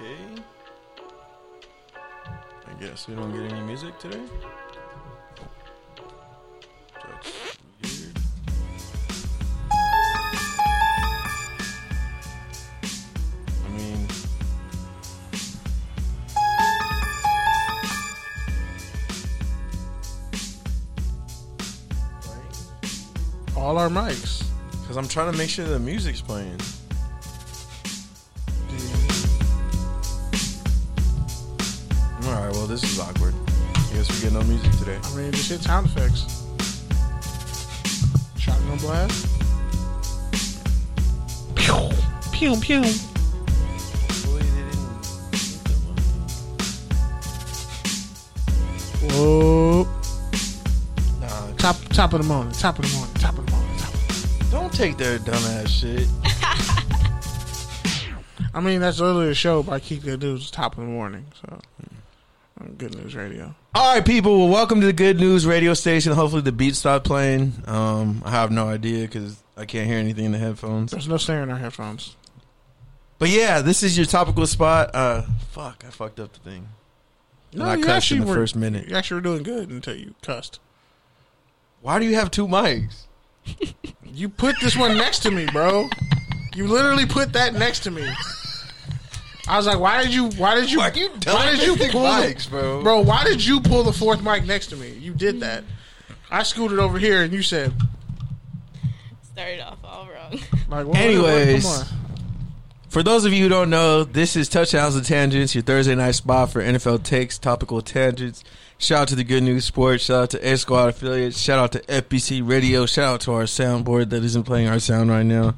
Okay. I guess we don't get any music today. That's weird. I mean, all our mics. because I'm trying to make sure the music's playing. Alright, well, this is awkward. I guess we get no music today. I mean, just hit sound effects. Shotgun blast. Pew, pew, pew. Hopefully they didn't. Whoa. Nah, Top of the morning. Top of the morning. Top of the morning. Top of the morning. don't take their dumbass shit. I mean, that's literally a show by Keep Good News. Top of the morning. So, Good News Radio. All right, people. Well, welcome to the Good News Radio Station. Hopefully the beat stopped playing. I have no idea because I can't hear anything in the headphones. There's no staring in our headphones. But yeah, this is your topical spot. Fuck, I fucked up the thing. No, I you cussed actually in the were, first minute. You actually were doing good until you cussed. Why do you have two mics? You put this one next to me, bro. You literally put that next to me. I was like, why did you pull mics, bro, why did you pull the fourth mic next to me? You did that. I scooted over here and you said, started off all wrong. like, well, anyways, come on. for those of you who don't know, this is Touchdowns and Tangents, your Thursday night spot for NFL takes, topical tangents. Shout out to the Good News Sports. Shout out to A Squad affiliates. Shout out to FBC Radio. Shout out to our soundboard that isn't playing our sound right now.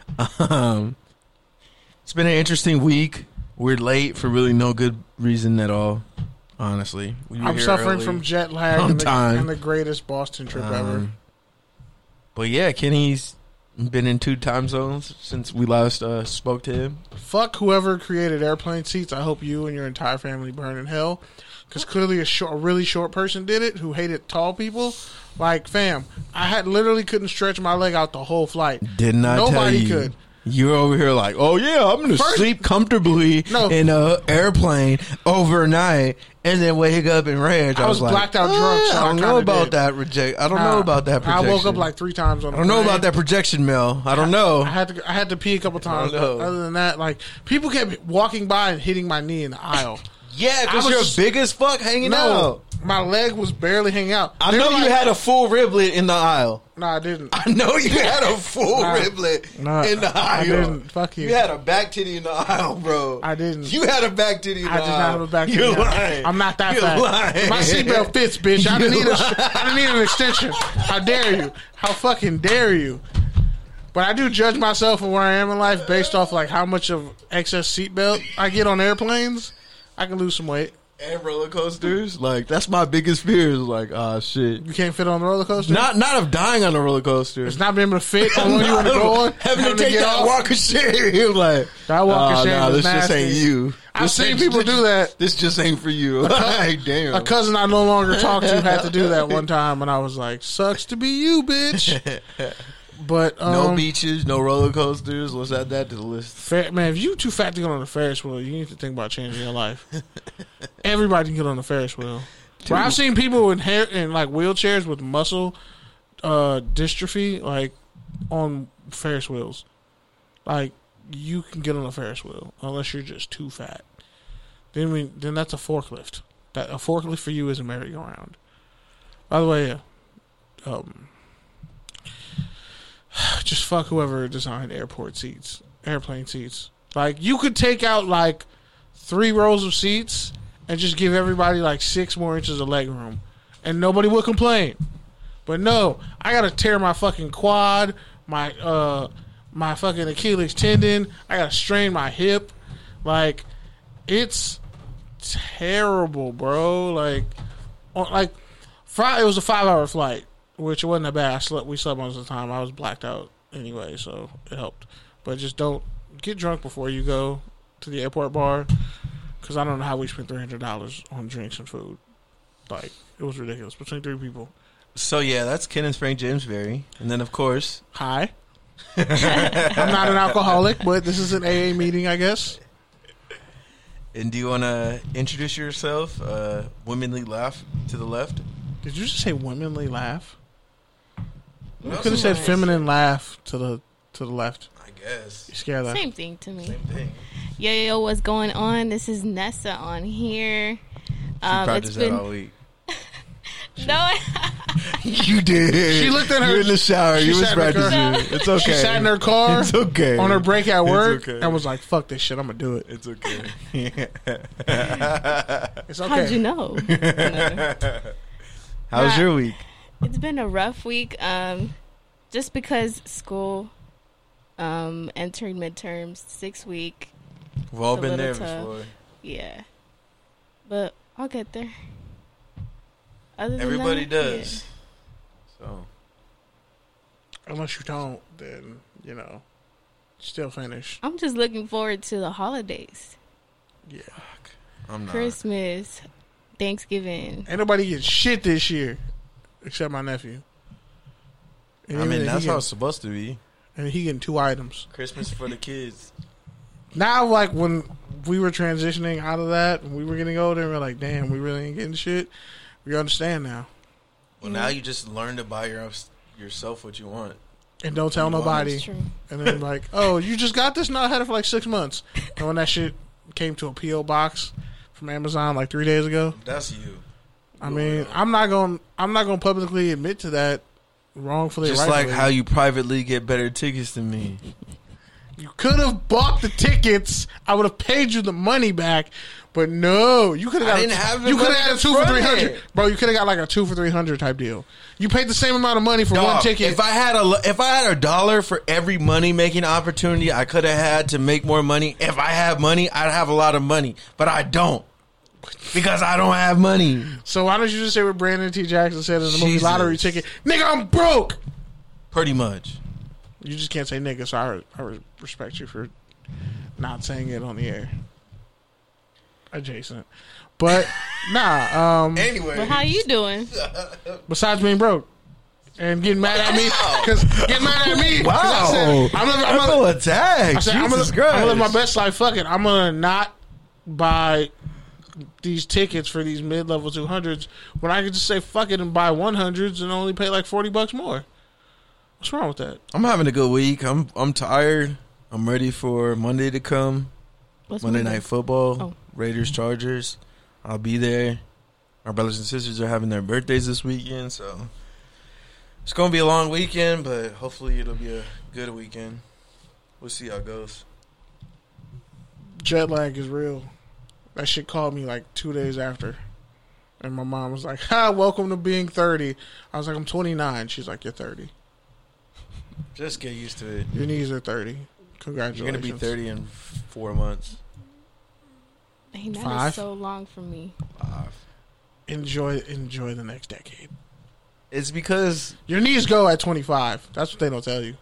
It's been an interesting week. We're late for really no good reason at all, honestly. I'm suffering from jet lag and the greatest Boston trip ever. But yeah, Kenny's been in 2 time zones since we last spoke to him. Fuck whoever created airplane seats. I hope you and your entire family burn in hell. Because clearly a really short person did it who hated tall people. Like, fam, I literally couldn't stretch my leg out the whole flight. Didn't I tell you? Nobody could. You're over here like, oh yeah, I'm going to sleep comfortably in an airplane overnight and then wake up and ranch. I was blacked out drunk. So I don't know about that I don't know about that projection. I woke up like 3 times on the I don't know about that projection, Mel. I don't know. I had to pee a couple times. Other than that, like, people kept walking by and hitting my knee in the aisle. Yeah, because you're big as fuck hanging out. My leg was barely hanging out. I know you had a full riblet in the aisle. No, I didn't. I know you had a full riblet in the aisle. I didn't. Fuck you. You had a back titty in the aisle, bro. I didn't. You had a back titty in the aisle. I did not have a back titty. You're lying. I'm not that You're fat. lying. My seatbelt fits, bitch. I didn't need an extension. How dare you? How fucking dare you? But I do judge myself and where I am in life based off like how much of excess seatbelt I get on airplanes. I can lose some weight. And roller coasters, like that's my biggest fear. Is like, shit, you can't fit on the roller coaster. Not of dying on the roller coaster. It's not being able to fit on when you want to go on. Having to take that walk of shame, like that walk of shame. This just ain't you. I've seen people do that. This just ain't for you. Like, damn. A cousin I no longer talk to had to do that one time, and I was like, "Sucks to be you, bitch." But no beaches, no roller coasters. Let's add that to the list. Man, if you too fat to get on the Ferris wheel, you need to think about changing your life. Everybody can get on the Ferris wheel. But I've seen people in like wheelchairs with muscle dystrophy, like on Ferris wheels. Like you can get on a Ferris wheel unless you're just too fat. Then that's a forklift. That a forklift for you is a merry-go-round. By the way, just fuck whoever designed airplane seats. Like, you could take out, like, 3 rows of seats and just give everybody, like, 6 more inches of leg room. And nobody would complain. But no, I gotta tear my fucking quad, my fucking Achilles tendon. I gotta strain my hip. Like, it's terrible, bro. Like, it was a 5-hour flight. Which it wasn't that bad. We slept most of the time. I was blacked out anyway, so it helped. But just don't get drunk before you go to the airport bar, because I don't know how we spent $300 on drinks and food. Like, it was ridiculous between 3 people. So yeah, that's Ken and Frank Jamesberry, and then of course, hi. I'm not an alcoholic, but this is an AA meeting, I guess. And do you want to introduce yourself? Womanly laugh to the left. Did you just say womanly laugh? You What could have else said am I feminine laugh to the left. I guess. You scared that? Same thing to me. Same thing. Yo, what's going on? This is Nessa on here. She practiced that all week. No, You did. She looked at her. You in the shower. she You was sat in her car. practicing. It's okay. She sat in her car It's okay. on her break at It's work okay. and was like, "Fuck this shit, I'm gonna do it." It's okay. It's okay. how'd you know? No. How was your week? It's been a rough week. Just because school entering midterms 6 week. We've all It's a been there little tough. before. Yeah, but I'll get there. Other than Everybody that, does. So Unless you don't, then still finish. I'm just looking forward to the holidays. Yeah. I'm not. Christmas, Thanksgiving. Ain't nobody get shit this year except my nephew. And I even mean, he that's how getting- it's supposed to be. and he getting 2 items. Christmas for the kids. Now, like when we were transitioning out of that, when we were getting older, and we're like, damn, we really ain't getting shit. We understand now. Well, now you just learn to buy yourself what you want. And don't tell You want nobody. That's true. And then like, oh, you just got this? No, I had it for like 6 months. And when that shit came to a P.O. box from Amazon like 3 days ago, That's you. I mean, I'm not gonna publicly admit to that wrongfully. Just rightfully. like how you privately get better tickets than me. You could have bought the tickets. I would have paid you the money back. But no, you could have got. I didn't have the You could money have got a to 2 for front 300, it. bro. You could have got like a 2 for 300 type deal. You paid the same amount of money for one Dog, ticket. If I had $1 for every money making opportunity I could have had to make more money, if I had money, I'd have a lot of money. But I don't. Because I don't have money. So why don't you just say what Brandon T. Jackson said in the movie Jesus. Lottery Ticket? Nigga, I'm broke. Pretty much. You just can't say nigga, so I respect you for not saying it on the air. Adjacent. But, nah, Anyway. But how you doing? besides being broke and getting mad at me, because getting mad at me. 'cause Wow. I said, I feel attacked. I said, I'm Jesus gonna live my Christ. best life. Fuck it. I'm gonna not buy these tickets for these mid-level 200s when I could just say fuck it and buy 100s and only pay like $40 more. What's wrong with that? I'm having a good week. I'm tired. I'm ready for Monday to come. What's Monday Monday? Night Football. Oh. Raiders, Chargers. I'll be there. Our brothers and sisters are having their birthdays this weekend, so it's going to be a long weekend, but hopefully it'll be a good weekend. We'll see how it goes. Jet lag is real. That shit called me like 2 days after. And my mom was like, "Ha, welcome to being 30." I was like, "I'm 29." She's like, "You're 30. Just get used to it. Your knees are 30. You're Congratulations." going to be 30 in 4 months. Dang, that 5? is so long for me. 5. Enjoy the next decade. It's because Your knees go at 25. That's what they don't tell you.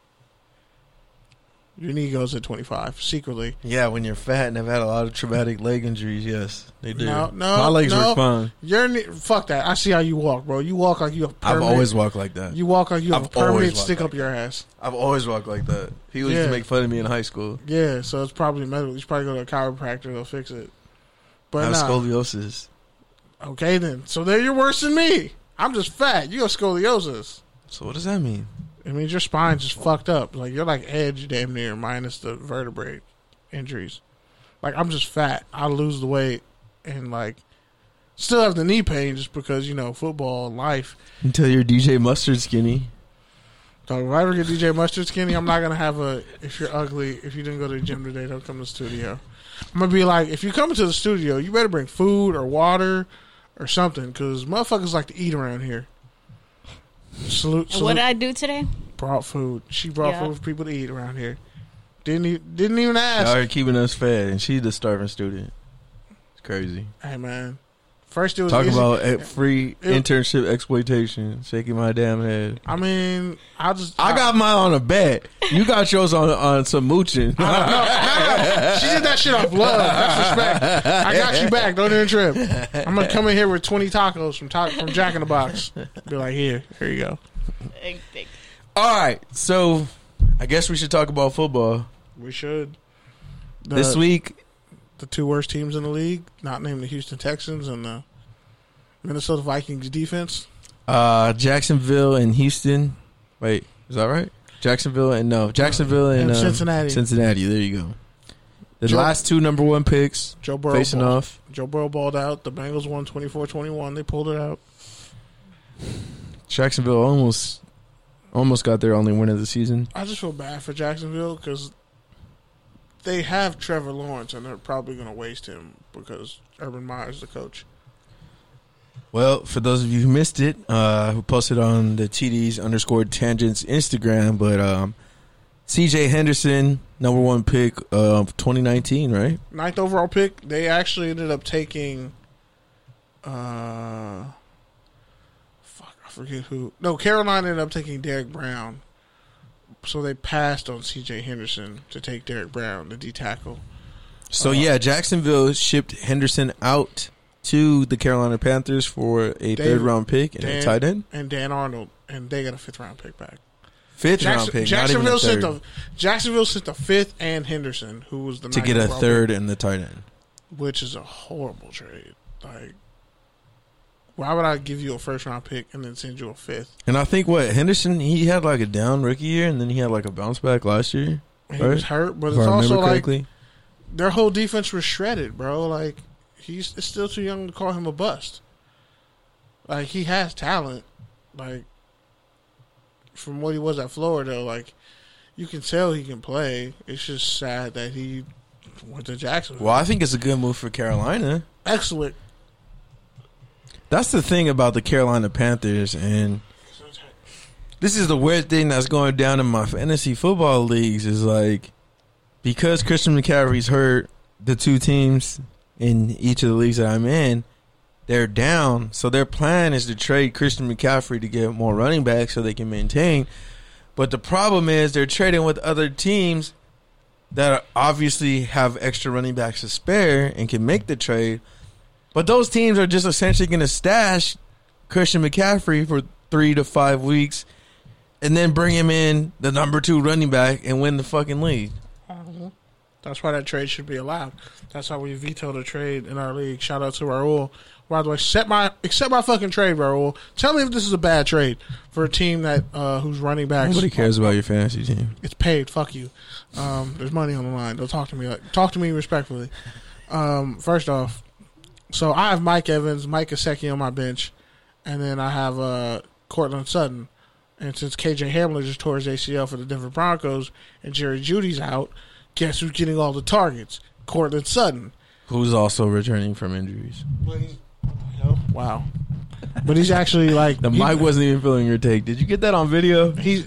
Your knee goes at 25 secretly. yeah, when you're fat and have had a lot of traumatic leg injuries, yes, they do. No, My legs no. were fine. Your knee, fuck that. I see how you walk, bro. You walk like you have I've permanent. always walked like that. You walk like you have I've a permanent always walked stick like up your ass. I've always walked like that. People used Yeah. to make fun of me in high school. Yeah, so it's probably medical. You should probably go to a chiropractor. They'll fix it. I But have nah. scoliosis. Okay, then. So there you're worse than me. I'm just fat. You have scoliosis. So what does that mean? It means your spine's just fucked up. Like, you're like Edge damn near, minus the vertebrae injuries. Like, I'm just fat. I lose the weight and, like, still have the knee pain just because, football and life. Until you're DJ Mustard skinny. So if I ever get DJ Mustard skinny, I'm not going to have if you're ugly, if you didn't go to the gym today, don't come to the studio. I'm going to be like, if you come to the studio, you better bring food or water or something, because motherfuckers like to eat around here. Salute. And what did I do today? Brought food. She brought Yeah. food for people to eat around here. Didn't even ask. Y'all are keeping us fed, and she's the starving student. It's crazy. Hey man, first it was Talk easy. about free It- internship exploitation. Shaking my damn head. I mean, I got mine on a bet. You got yours on some mooching. No. She did that shit off love. That's respect. I got you back. Don't even trip. I'm gonna come in here with 20 tacos from Jack in the Box. Be like, here you go. All right, so I guess we should talk about football We should. this week. the two worst teams in the league, not named the Houston Texans and the Minnesota Vikings defense? Jacksonville and Houston. Wait, is that right? Jacksonville and Cincinnati. Cincinnati. There you go. The last two number one picks Joe Burrow facing off. Joe Burrow balled out. The Bengals won 24-21. They pulled it out. Jacksonville almost got their only win of the season. I just feel bad for Jacksonville because they have Trevor Lawrence and they're probably going to waste him because Urban Meyer's the coach. Well, for those of you who missed it, who posted on the TDs_tangents Instagram, but C.J. Henderson, number one pick of 2019, right? 9th overall pick. They actually ended up taking, I forget who. No, Carolina ended up taking Derek Brown. So they passed on C.J. Henderson to take Derek Brown, the D tackle. So Jacksonville shipped Henderson out to the Carolina Panthers for a third-round pick and a tight end. And Dan Arnold, and they got a 5th-round pick back. Fifth-round pick, Jacksonville not even a third. Jacksonville sent the 5th and Henderson, who was the to get a third and the tight end. Which is a horrible trade. Like, why would I give you a first-round pick and then send you a 5th? And I think, Henderson, he had like a down rookie year, and then he had like a bounce back last year. He was hurt, but it's also like their whole defense was shredded, bro. Like, it's still too young to call him a bust. Like, he has talent. Like, from what he was at Florida, like, you can tell he can play. It's just sad that he went to Jacksonville. Well, I think it's a good move for Carolina. Excellent. That's the thing about the Carolina Panthers, and this is the weird thing that's going down in my fantasy football leagues is like, because Christian McCaffrey's hurt, the two teams in each of the leagues that I'm in, they're down. So their plan is to trade Christian McCaffrey to get more running backs so they can maintain. But the problem is they're trading with other teams that obviously have extra running backs to spare and can make the trade. But those teams are just essentially going to stash Christian McCaffrey for 3 to 5 weeks and then bring him in the number 2 running back and win the fucking league. That's why that trade should be allowed. That's why we vetoed a trade in our league. Shout out to Raul. By the way, accept my fucking trade, Raul. Tell me if this is a bad trade for a team that whose running backs. Nobody cares about your fantasy team. It's paid. Fuck you. There's money on the line. Don't talk to me. Talk to me respectfully. First off, so I have Mike Evans, Mike Gesicki on my bench, and then I have Cortland Sutton. And since KJ Hamler just tore his ACL for the Denver Broncos and Jerry Jeudy's out, guess who's getting all the targets? Cortland Sutton. Who's also returning from injuries. Wow. But he's actually like... The mic wasn't even feeling your take. Did you get that on video? He's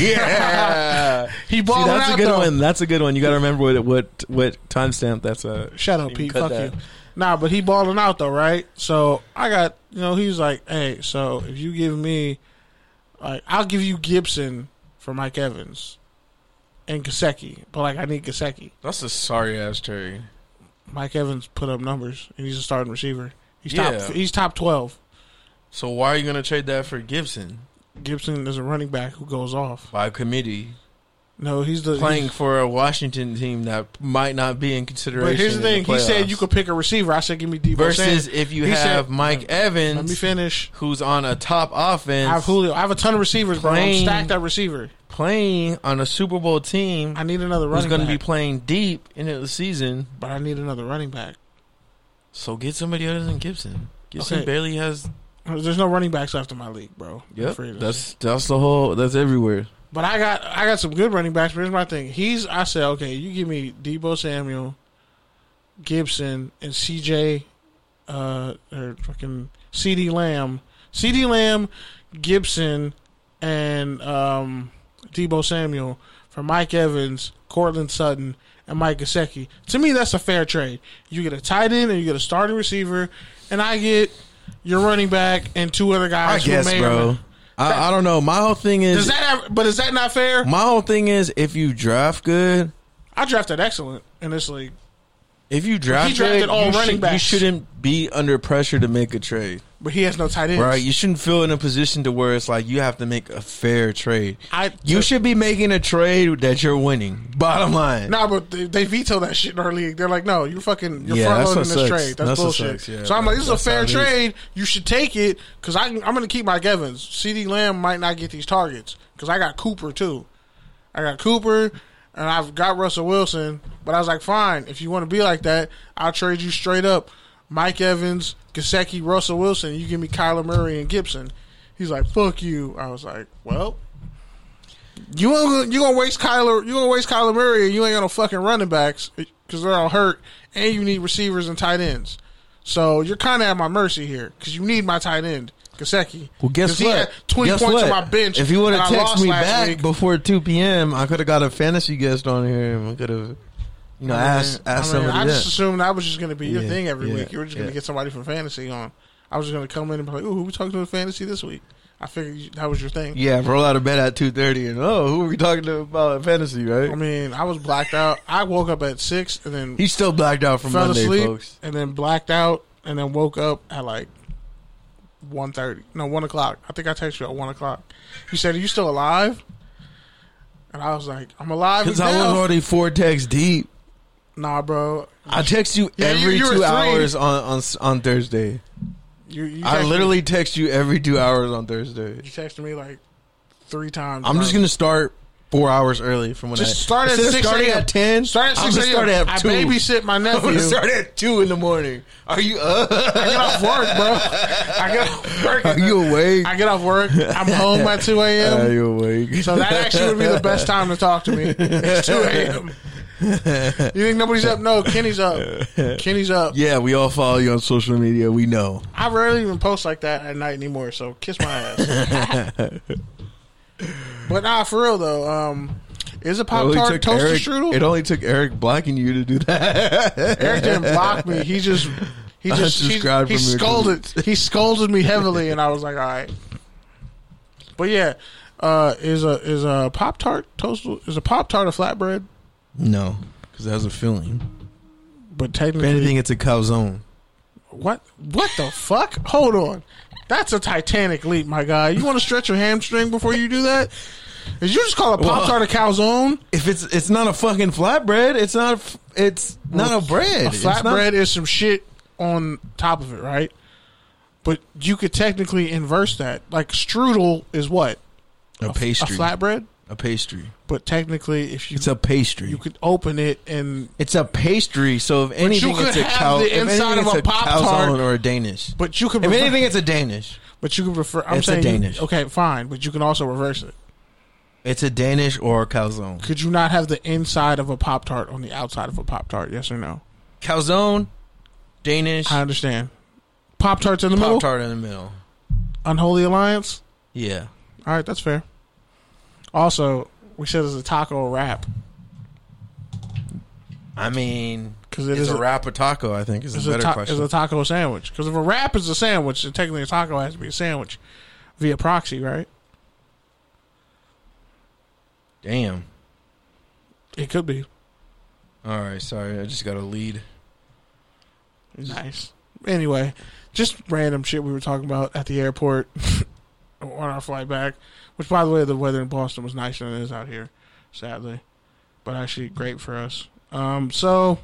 yeah. He balling that's out, a good though. one. That's a good one. You got to remember what timestamp that's a... Shut up, Pete. Fuck you. Nah, but he balling out, though, right? So I got... he's like, hey, so if you give me... like, I'll give you Gibson for Mike Evans and Gesicki. But, like, I need Gesicki. That's a sorry-ass trade. Mike Evans put up numbers, and he's a starting receiver. He's top 12. So why are you going to trade that for Gibson? Gibson is a running back who goes off. By committee. No, he's playing for a Washington team that might not be in consideration. But here's the thing. He said you could pick a receiver. I said give me Deebo versus Samuel. If you have Mike Evans. Let me finish. Who's on a top offense. I have Julio. I have a ton of receivers, bro. I'm stacked at receiver. Playing on a Super Bowl team. I need another running back. Who's going to be playing deep into the season. But I need another running back. So get somebody other than Gibson. Gibson barely has... There's no running backs left in my league, bro. Yep. That's the whole... That's everywhere. But I got some good running backs. But here's my thing. I said, okay, you give me Deebo Samuel, Gibson, and CJ, or fucking CD Lamb. CD Lamb, Gibson, and Deebo Samuel for Mike Evans, Cortland Sutton, and Mike Gesicki. To me, that's a fair trade. You get a tight end and you get a starting receiver, and I get your running back and 2 other guys. I guess, bro. I don't know. My whole thing is... is that not fair? My whole thing is if you draft good... I drafted excellent in this league. If you drafted all running backs, you shouldn't be under pressure to make a trade. But he has no tight ends. Right, you shouldn't feel in a position to where it's like you have to make a fair trade. You should be making a trade that you're winning. Bottom line. Nah, but they veto that shit in our league. They're like, no, you're front loading this trade. That's bullshit. Sucks, yeah. So I'm like, this is a fair trade. You should take it because I'm going to keep Mike Evans. CeeDee Lamb might not get these targets because I got Cooper too. I got Cooper and I've got Russell Wilson. But I was like, fine, if you want to be like that, I'll trade you straight up Mike Evans, Gesicki, Russell Wilson. You give me Kyler Murray and Gibson. He's like, fuck you. I was like, well, you gonna waste Kyler Murray and you ain't got no fucking running backs because they're all hurt and you need receivers and tight ends. So you're kind of at my mercy here because you need my tight end, Gesicki. Well, guess what? He had 20 points on my bench. If you would have texted texted me back before 2 p.m., I could have got a fantasy guest on here and we could have, asked somebody. I just assumed that was just going to be your thing every week. You were just going to get somebody from fantasy on. I was just going to come in and be like, "Ooh, who we talking to in fantasy this week?" I figured that was your thing. Yeah, roll out of bed at 2:30 and who are we talking to about in fantasy, right? I mean, I was blacked out. I woke up at 6 and then he's still blacked out from fell Monday, asleep, folks. and then blacked out and then woke up at like 1:30. No, 1 o'clock. I think I texted you at 1 o'clock. You said, "Are you still alive?" And I was like, "I'm alive." Because I was already 4 texts deep. Nah, bro. I text you every 2 hours on Thursday. I literally text you every 2 hours on Thursday. You texted me like 3 times. I'm just gonna start 4 hours early from when start at 6 starting a.m. at 10. Start at 6 a.m. Start at 2. I babysit my nephew. I'm gonna start at 2 in the morning. Are you up? I get off work, bro. I get off work. Are you awake? I get off work. I'm home at 2 a.m. Are you awake? So that actually would be the best time to talk to me. It's 2 a.m. You think nobody's up? No, Kenny's up. Kenny's up. Yeah, we all follow you on social media. We know. I rarely even post like that at night anymore, so kiss my ass. But nah, for real though, is a Pop-Tart toaster strudel? It only took Eric blocking you to do that. Eric didn't block me. He scolded me heavily, and I was like, all right. But yeah, is a Pop-Tart toaster? Is a Pop-Tart a flatbread? No, because it has a filling. But technically, if anything, it's a calzone. What the fuck? Hold on. That's a Titanic leap, my guy. You want to stretch your hamstring before you do that? Did you just call a Pop-Tart a calzone? If it's not a fucking flatbread, it's not a bread. A flatbread is some shit on top of it, right? But you could technically inverse that. Like strudel is what? A pastry. A flatbread? A pastry. But technically, it's a pastry. You could open it and it's a pastry. So if anything, it's a calzone or a Danish. But you could, if anything, it's a Danish. But you could refer. I'm saying Danish. Okay, fine. But you can also reverse it. It's a Danish or a calzone. Could you not have the inside of a Pop-Tart on the outside of a Pop-Tart? Yes or no? Calzone, Danish. I understand. Pop-Tarts in the middle. Pop-Tart in the middle. Unholy alliance. Yeah. All right, that's fair. Also, we said it's a taco wrap. I mean, because it's a wrap or taco, I think is a better question. It's a taco sandwich. Because if a wrap is a sandwich, then technically a taco has to be a sandwich via proxy, right? Damn. It could be. All right, sorry. I just got a lead. Nice. Anyway, just random shit we were talking about at the airport on our flight back. Which, by the way, the weather in Boston was nicer than it is out here, sadly. But actually great for us. So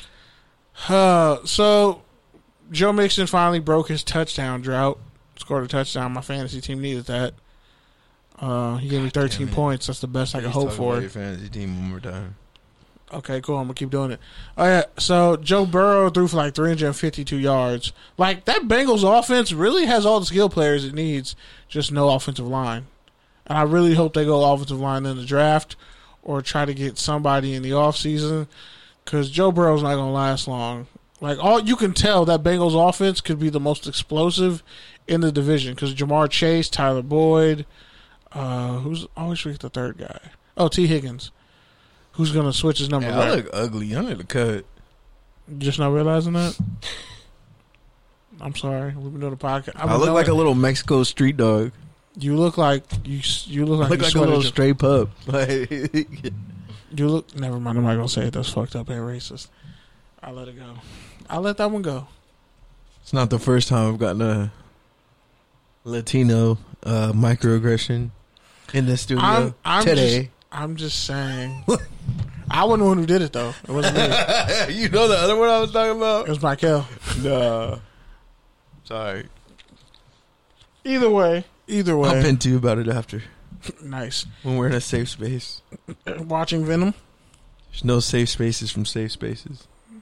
Joe Mixon finally broke his touchdown drought. Scored a touchdown. My fantasy team needed that. He gave me 13 points. That's the best I could hope for. Your fantasy team one more time. Okay, cool. I'm going to keep doing it. Oh, yeah. So Joe Burrow threw for like 352 yards. Like, that Bengals offense really has all the skill players it needs, just no offensive line. And I really hope they go offensive line in the draft or try to get somebody in the offseason because Joe Burrow's not going to last long. Like, all you can tell that Bengals offense could be the most explosive in the division because Jamar Chase, Tyler Boyd, who's always forget the third guy? Oh, T. Higgins. Who's going to switch his number? I look ugly. I need to cut. You just not realizing that? I'm sorry. We've been doing the podcast. I look like a little Mexico street dog. You look like you look like a little stray pup. You look. Never mind. I'm not gonna say it. That's fucked up and racist. I let it go. I let that one go. It's not the first time I've gotten a Latino microaggression in the studio today. I'm just saying. I wasn't the one who did it, though. It wasn't me. You know the other one I was talking about? It was Michael. Nah. Sorry. Either way. I'll pin to you about it after. Nice. When we're in a safe space. Watching Venom? There's no safe spaces from safe spaces.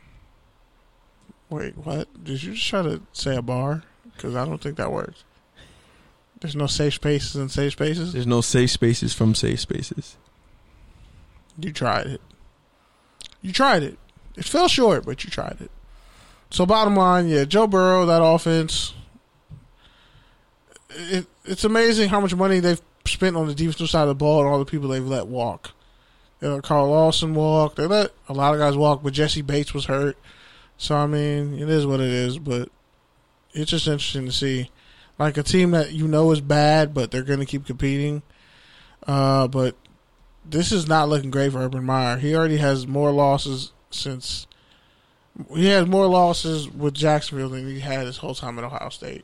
Wait, what? Did you just try to say a bar? Because I don't think that works. There's no safe spaces in safe spaces? There's no safe spaces from safe spaces. You tried it. It fell short, but you tried it. So bottom line, yeah, Joe Burrow, that offense, it's amazing how much money they've spent on the defensive side of the ball and all the people they've let walk. They let Carl Lawson walk. They let a lot of guys walk, but Jesse Bates was hurt. So, I mean, it is what it is, but it's just interesting to see. Like a team that you know is bad, but they're going to keep competing. But this is not looking great for Urban Meyer. He already has more losses with Jacksonville than he had his whole time at Ohio State.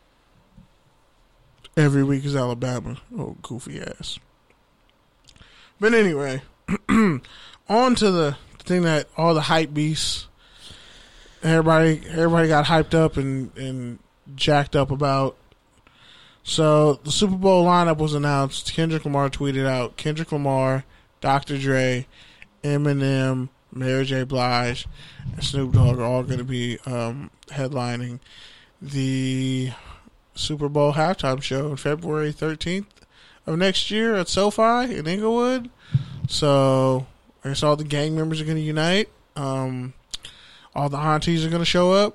Every week is Alabama. Oh, goofy ass. But anyway, on to the thing that all the hype beasts, everybody got hyped up and jacked up about. So the Super Bowl lineup was announced. Kendrick Lamar tweeted out Kendrick Lamar, Dr. Dre, Eminem, Mary J. Blige, and Snoop Dogg are all going to be headlining the Super Bowl halftime show on February 13th of next year at SoFi in Inglewood. So I guess all the gang members are going to unite. All the aunties are going to show up.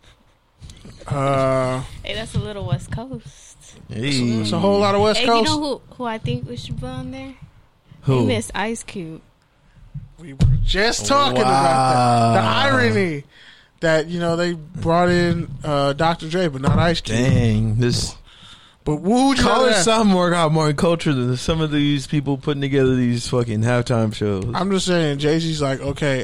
Hey, that's a little West Coast. Hey. It's a whole lot of West Coast. You know who I think we should put on there? Who? Miss Ice Cube. We were just talking about that. The irony that, they brought in Dr. Dre, but not Ice Cube. Dang. This But who college sophomore got more culture than some of these people putting together these fucking halftime shows. I'm just saying, Jay-Z's like, okay,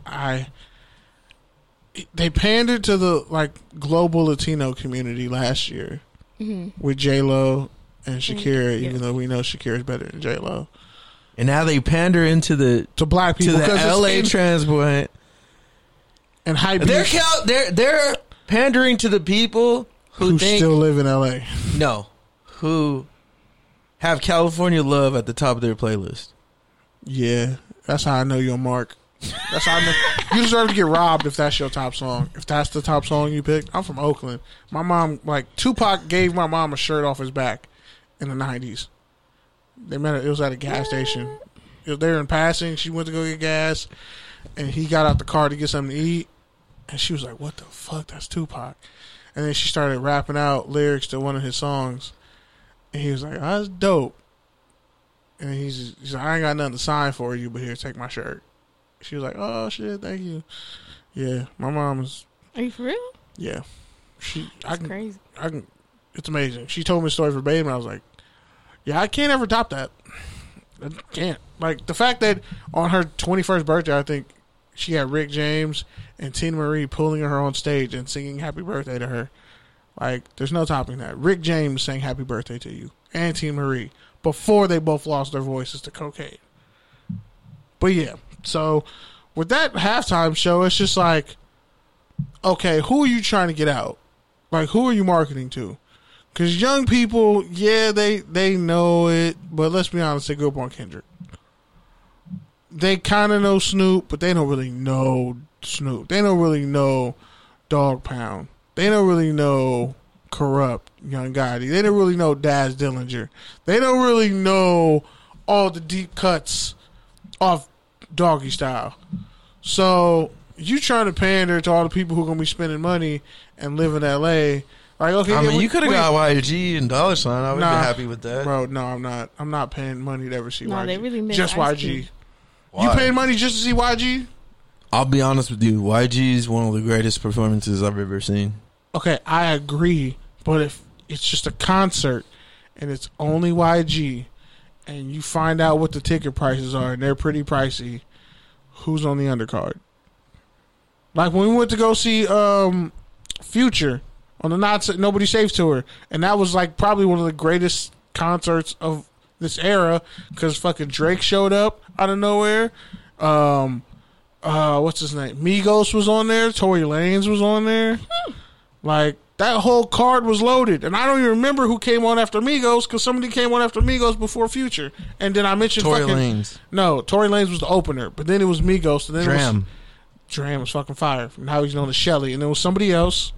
they pandered to the global Latino community last year with J-Lo and Shakira, even though we know Shakira's better than J-Lo. And now they pander to black people, to the LA transplant. And hype. They're pandering to the people who still live in LA. No, who have California love at the top of their playlist. Yeah, that's how I know you're Mark. That's how I know you deserve to get robbed if that's your top song. If that's the top song you picked, I'm from Oakland. My mom, Tupac gave my mom a shirt off his back in the 90s. They met. It was at a gas station. They were in passing. She went to go get gas, and he got out the car to get something to eat. And she was like, "What the fuck? That's Tupac." And then she started rapping out lyrics to one of his songs, and he was like, "Oh, that's dope." And he's like, "I ain't got nothing to sign for you, but here, take my shirt." She was like, "Oh shit, thank you." Yeah, my mom is. Are you for real? Yeah, That's crazy. It's amazing. She told me the story verbatim, and I was like, "Yeah, I can't ever top that. I can't." Like the fact that on her 21st birthday, I think she had Rick James and Tina Marie pulling her on stage and singing "Happy Birthday" to her. Like, there's no topping that. Rick James sang "Happy Birthday" to you and Tina Marie before they both lost their voices to cocaine. But yeah, so with that halftime show, it's just like, okay, who are you trying to get out? Like, who are you marketing to? Because young people, yeah, they know it, but let's be honest, they grew up on Kendrick. They kind of know Snoop, but they don't really know Snoop. They don't really know Dog Pound. They don't really know Corrupt, Young Gotti. They don't really know Daz Dillinger. They don't really know all the deep cuts off Doggy Style. So you trying to pander to all the people who are going to be spending money and live in L.A., like, okay, I mean, you could have got YG and Dollar Sign. I would be happy with that. Bro, no, I'm not. I'm not paying money to ever see YG. No, they really miss just Ice YG. Cube. Why? You paying money just to see YG? I'll be honest with you. YG is one of the greatest performances I've ever seen. Okay, I agree. But if it's just a concert and it's only YG and you find out what the ticket prices are and they're pretty pricey, who's on the undercard? Like when we went to go see Future on the Nobody Safe tour, and that was like probably one of the greatest concerts of this era because fucking Drake showed up out of nowhere. What's his name? Migos was on there. Tory Lanez was on there. Like that whole card was loaded, and I don't even remember who came on after Migos because somebody came on after Migos before Future, and then I mentioned Tory Lanez. No, Tory Lanez was the opener, but then it was Migos, and then Dram was fucking fire. Now he's known as Shelly, and there was somebody else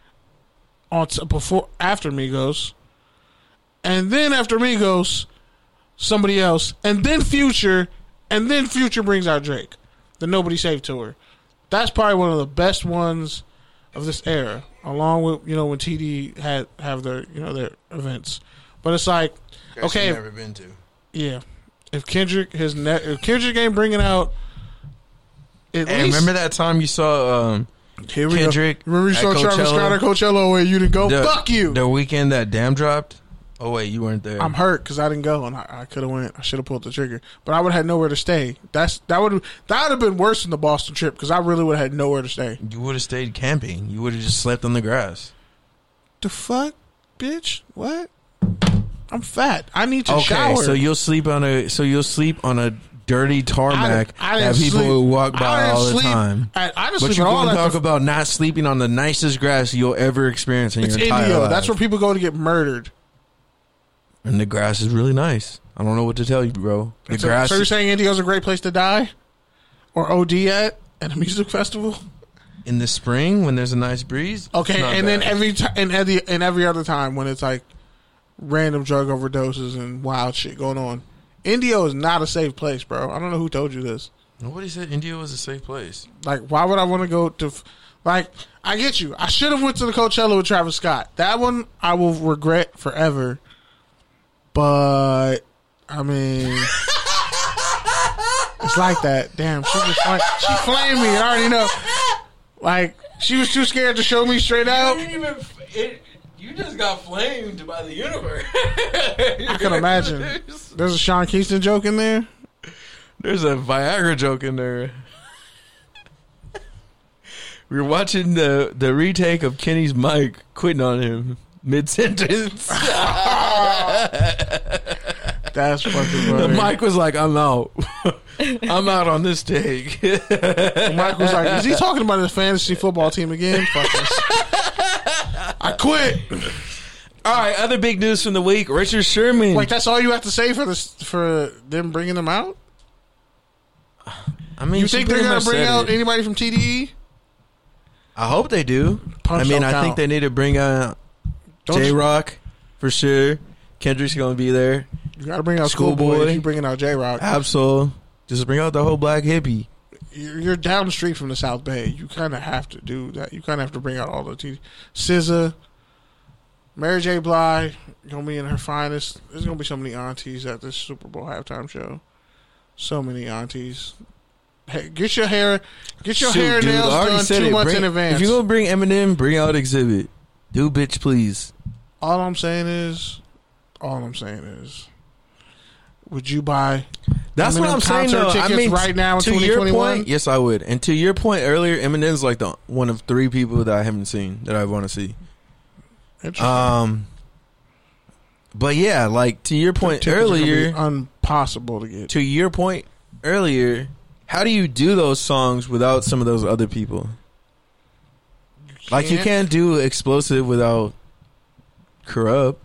after Migos, and then after Migos, somebody else, and then Future brings out Drake. The Nobody Safe tour. That's probably one of the best ones of this era, along with when TD have their their events. But it's like, okay, never been to. Yeah, if Kendrick ain't bringing out, at least, remember that time you saw here we Kendrick? Go. Remember you saw Travis Scott at Coachella where you didn't go? Fuck you. The weekend that Damn dropped. Oh wait, you weren't there. I'm hurt because I didn't go, and I could have went. I should have pulled the trigger, but I would have had nowhere to stay. That would have been worse than the Boston trip because I really would have had nowhere to stay. You would have stayed camping. You would have just slept on the grass. The fuck, bitch? What? I'm fat. I need to shower. Okay, so you'll sleep on a dirty tarmac that people will walk by all the time. But you want to talk about not sleeping on the nicest grass you'll ever experience in your entire India. life. That's where people go to get murdered. And the grass is really nice. I don't know what to tell you, bro. So you're saying India's a great place to die? Or OD at a music festival? In the spring when there's a nice breeze? Okay, and then every other time when it's like random drug overdoses and wild shit going on. India is not a safe place, bro. I don't know who told you this. Nobody said India was a safe place. Like, why would I want to go to... Like, I get you. I should have went to the Coachella with Travis Scott. That one I will regret forever. But, I mean, it's like that. Damn, she flamed me. I already know. Like, she was too scared to show me straight out. You just got flamed by the universe. I can imagine. There's a Sean Kingston joke in there. There's a Viagra joke in there. We were watching the retake of Kenny's mic quitting on him mid-sentence. That's fucking funny. The mic was like, I'm out. I'm out on this take. The mic was like, is he talking about his fantasy football team again? Fuck this. I quit. All right, other big news from the week. Richard Sherman. Wait, that's all you have to say for them bringing them out? I mean, you think they're going to bring out anybody from TDE? I hope they do. I think they need to bring out J-Rock for sure. Kendrick's going to be there. You got to bring out Schoolboy if you're bringing out J-Rock. Absolutely. Just bring out the whole black hippie. You're down the street from the South Bay. You kind of have to do that. You kind of have to bring out all the SZA, Mary J. Blige, going to be in her finest. There's going to be so many aunties at this Super Bowl halftime show. So many aunties. Hey, get your hair and nails done 2 months in advance. If you're going to bring Eminem, bring out Exhibit. Do bitch, please. All I'm saying is, would you buy That's what I'm saying, though. tickets right now in 2021? Yes, I would. And to your point earlier, Eminem's like the one of 3 people that I haven't seen that I want to see. But yeah, like to your point earlier, impossible to get. To your point earlier, how do you do those songs without some of those other people? Like you can't do Explosive without Corrupt.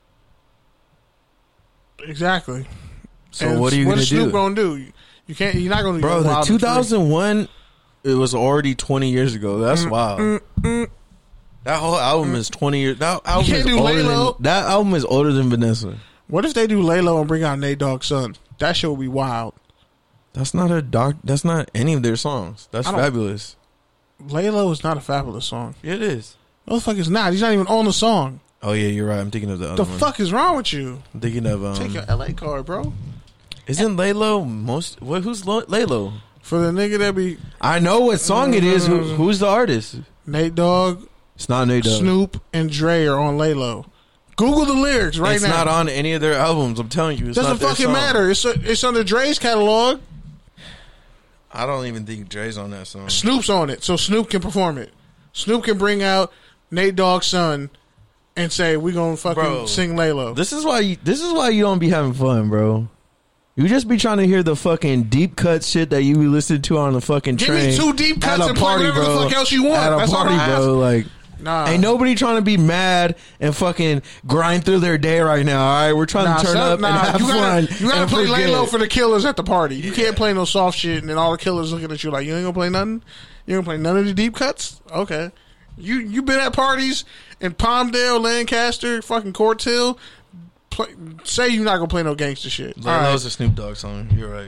Exactly. So and what are you going to do? What is Snoop going to do? You can't. You're not going to. Bro, the 2001, it was already 20 years ago. That's wild. That whole album is 20 years. That album is older than Vanessa. What if they do Laylo and bring out Nate Dogg's son? That shit would be wild. That's not That's not any of their songs. That's Fabulous. Laylo is not a Fabulous song. Yeah, it is. No, the fuck is not. He's not even on the song. Oh yeah, you're right. I'm thinking of the other one. The fuck is wrong with you? I'm thinking of take your LA card, bro. Isn't Laylo who's Laylo? For the nigga that be... I know what song it is. Who's the artist? Nate Dogg. It's not Nate Dogg. Snoop and Dre are on Laylo. Google the lyrics right now. It's not on any of their albums. I'm telling you. It doesn't fucking matter. It's under Dre's catalog. I don't even think Dre's on that song. Snoop's on it, so Snoop can perform it. Snoop can bring out Nate Dogg's son and say, "We gonna fucking sing Laylo." This is why you don't be having fun, bro. You just be trying to hear the fucking deep cut shit that you be listening to on the fucking Give train. me 2 deep cuts at a and party, play whatever bro. the fuck else you want. At a That's all party, I ask. bro. Like, Nah. ain't nobody trying to be mad and fucking grind through their day right now. All right, we're trying to turn up and have fun. You gotta and play forget. Laylo for the killers at the party. You can't play no soft shit and then all the killers looking at you like, you ain't gonna play nothing? You ain't gonna play none of the deep cuts? Okay. You been at parties in Palmdale, Lancaster, fucking Court Hill. Say you're not gonna play no gangster shit. Laylo's a Snoop Dogg song. You're right.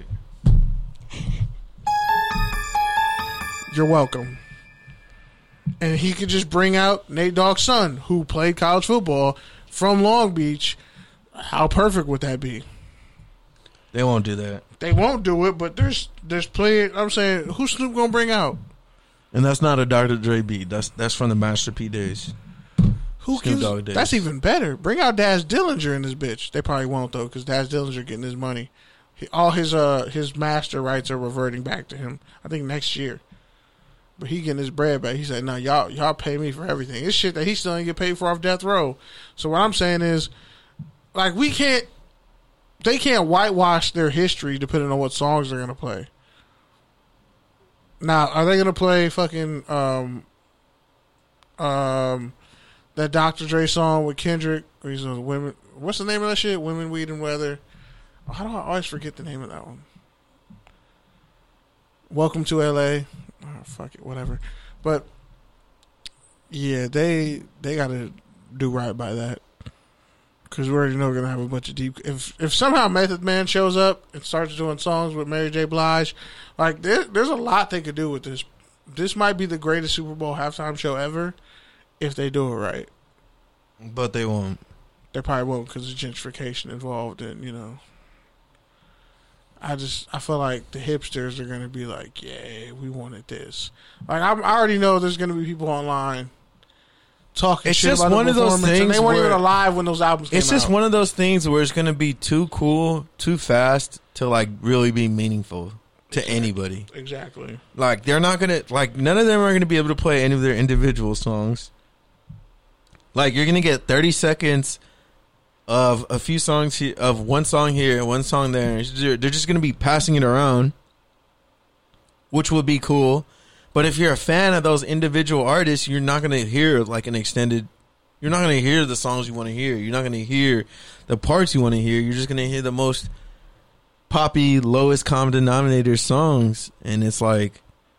You're welcome. And he could just bring out Nate Dogg's son, who played college football from Long Beach. How perfect would that be? They won't do that. They won't do it, but there's plenty. I'm saying, who's Snoop gonna bring out? And that's not a Dr. Dre beat. That's from the Master P days. Who Snoop Dogg days. That's even better. Bring out Daz Dillinger in this bitch. They probably won't though, because Daz Dillinger getting his money. All his master rights are reverting back to him. I think next year. But he getting his bread back. He said, "No, y'all pay me for everything." It's shit that he still ain't get paid for off death row. So what I'm saying is, like, they can't whitewash their history depending on what songs they're gonna play. Now, are they gonna play fucking that Dr. Dre song with Kendrick? Where he's on women. What's the name of that shit? Women, Weed, and Weather. How do I always forget the name of that one? Welcome to LA. Oh, fuck it, whatever. But yeah, they got to do right by that, because we already know we're gonna have a bunch of deep. If somehow Method Man shows up and starts doing songs with Mary J. Blige, like there's a lot they could do with this. This might be the greatest Super Bowl halftime show ever if they do it right. But they won't. They probably won't because there's gentrification involved, and I feel like the hipsters are gonna be like, yeah, we wanted this. Like I already know there's gonna be people online talking It's shit just about one the of those performance, and things they weren't where- even alive when those albums came out. It's just one of those things where it's going to be too cool, too fast to like really be meaningful to anybody. Exactly. Like they're not going to like none of them are going to be able to play any of their individual songs. Like you're going to get 30 seconds of a few songs of one song here and one song there. They're just going to be passing it around, which would be cool. But if you're a fan of those individual artists, you're not going to hear like an extended. You're not going to hear the songs you want to hear. You're not going to hear the parts you want to hear. You're just going to hear the most poppy, lowest common denominator songs. And it's like,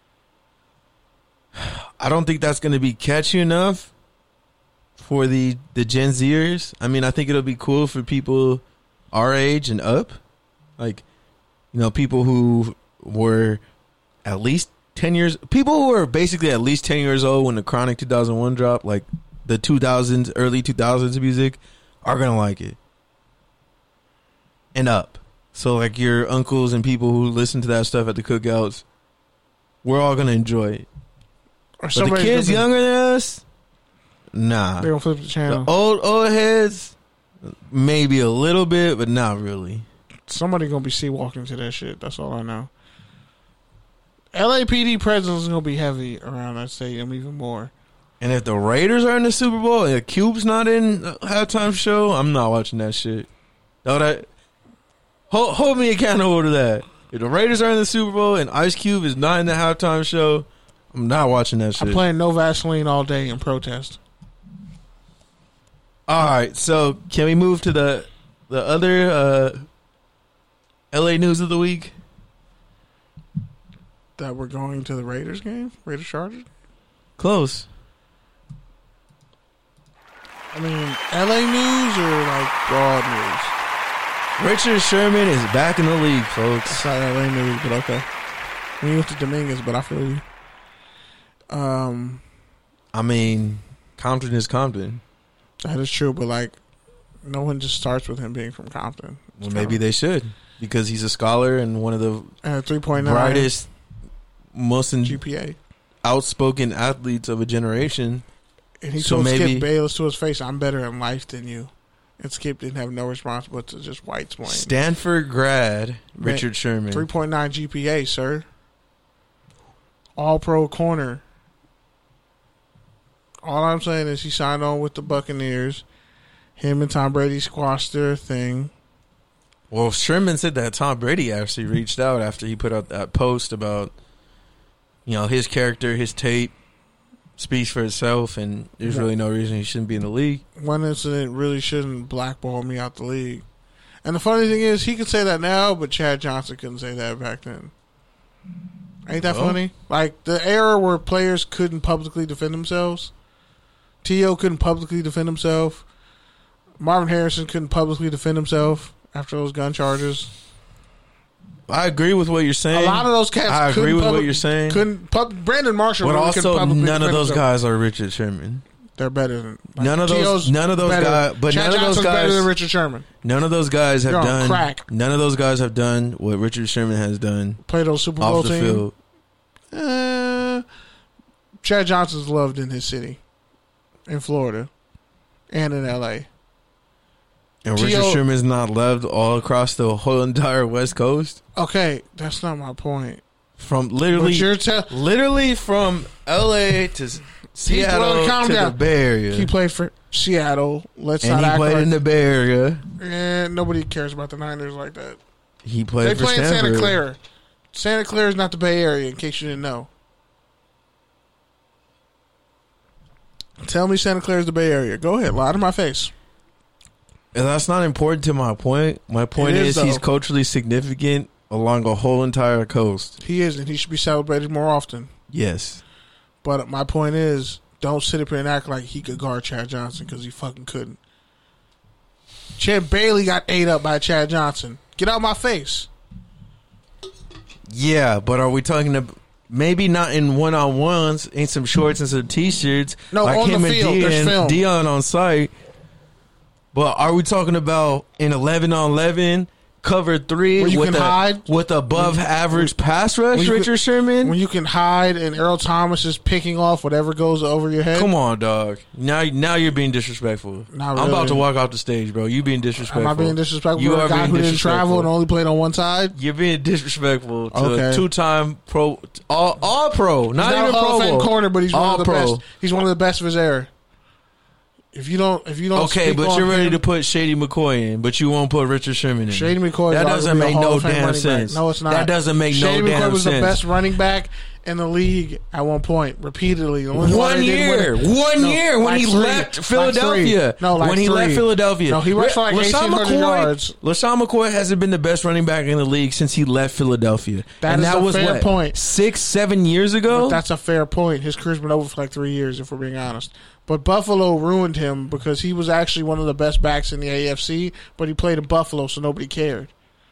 I don't think that's going to be catchy enough for the Gen Zers. I mean, I think it'll be cool for people our age and up. Like, people who were at least 10 years, people who were basically at least 10 years old when the Chronic 2001 dropped, like the 2000s, early 2000s music, are going to like it. And up. So like your uncles and people who listen to that stuff at the cookouts, we're all going to enjoy it. Or But the kids younger than us, nah. They're going to flip the channel. The old heads, maybe a little bit, but not really. Somebody going to be sea-walking to that shit. That's all I know. LAPD presence is going to be heavy around that stadium even more. And if the Raiders are in the Super Bowl and the Cube's not in the halftime show, I'm not watching that shit. Hold me accountable to that. If the Raiders are in the Super Bowl and Ice Cube is not in the halftime show, I'm not watching that shit. I'm playing No Vaseline all day in protest. All right, so can we move to the other LA news of the week? That we're going to the Raiders game? Raiders Chargers? Close. I mean, LA news or like broad news? Richard Sherman is back in the league, folks. It's not LA news, but okay. We went to Dominguez, but I feel you. I mean, Compton is Compton. That is true, but like, no one just starts with him being from Compton. Well, maybe they should, because he's a scholar and one of the 3.9 brightest, most GPA. outspoken athletes of a generation. And he So told maybe- Skip Bayless to his face, "I'm better in life than you." And Skip didn't have no response but to just white explain. Stanford grad Richard Sherman. 3.9 GPA, sir. All-Pro corner. All I'm saying is he signed on with the Buccaneers. Him and Tom Brady squashed their thing. Well, Sherman said that Tom Brady actually reached out after he put out that post about, his character, his tape speaks for itself, and there's really no reason he shouldn't be in the league. One incident really shouldn't blackball me out the league. And the funny thing is, he could say that now, but Chad Johnson couldn't say that back then. Ain't that funny? Like, the era where players couldn't publicly defend themselves. T.O. couldn't publicly defend himself. Marvin Harrison couldn't publicly defend himself after those gun charges. I agree with what you're saying. A lot of those cats I agree with what you're saying. Brandon Marshall, but really also none of those himself. Guys are Richard Sherman. They're better than none of those guys. But Chad none of those Johnson's guys better than Richard Sherman. None of those guys have done. Crack. None of those guys have done what Richard Sherman has done. Played on Super Bowl off the team. field. Chad Johnson's loved in his city, in Florida, and in L.A. And Richard Sherman's not loved all across the whole entire West Coast. Okay, that's not my point. From literally from L.A. to Seattle to the Bay Area. He played for Seattle. And he played in the Bay Area. And nobody cares about the Niners like that. He played for Stanford. They play in Santa Clara. Santa Clara is not the Bay Area, in case you didn't know. Tell me Santa Clara is the Bay Area. Go ahead, lie to my face. And that's not important to my point. My point is he's culturally significant along a whole entire coast. He is, and he should be celebrated more often. Yes. But my point is, don't sit up here and act like he could guard Chad Johnson, because he fucking couldn't. Chad Bailey got ate up by Chad Johnson. Get out my face. Yeah, but are we talking about maybe not in one-on-ones, in some shorts and some T-shirts, no, like on him the field, and Dion on site? But are we talking about in 11-on-11, cover 3 with above average pass rush, Richard Sherman? When you can hide and Earl Thomas is picking off whatever goes over your head? Come on, dog. Now you're being disrespectful. Not I'm really. about to walk off the stage, bro. You being disrespectful. Am I being disrespectful you to a guy who didn't travel and only played on one side? You're being disrespectful to a two-time pro, all pro, not even Pro Bowl corner, but he's one of the best. He's one of the best of his era. If you don't, okay, but you're ready to put Shady McCoy in, but you won't put Richard Sherman in. Shady McCoy, that doesn't make no damn sense. No, it's not. That doesn't make no damn sense. Shady McCoy was the best running back in the league at one point, repeatedly. One year when he left Philadelphia. When he left Philadelphia. No, he rushed for like 1,800 yards. LaShawn McCoy hasn't been the best running back in the league since he left Philadelphia. That was a fair point. 6-7 years ago? But that's a fair point. His career's been over for like 3 years, if we're being honest. But Buffalo ruined him because he was actually one of the best backs in the AFC, but he played in Buffalo, so nobody cared.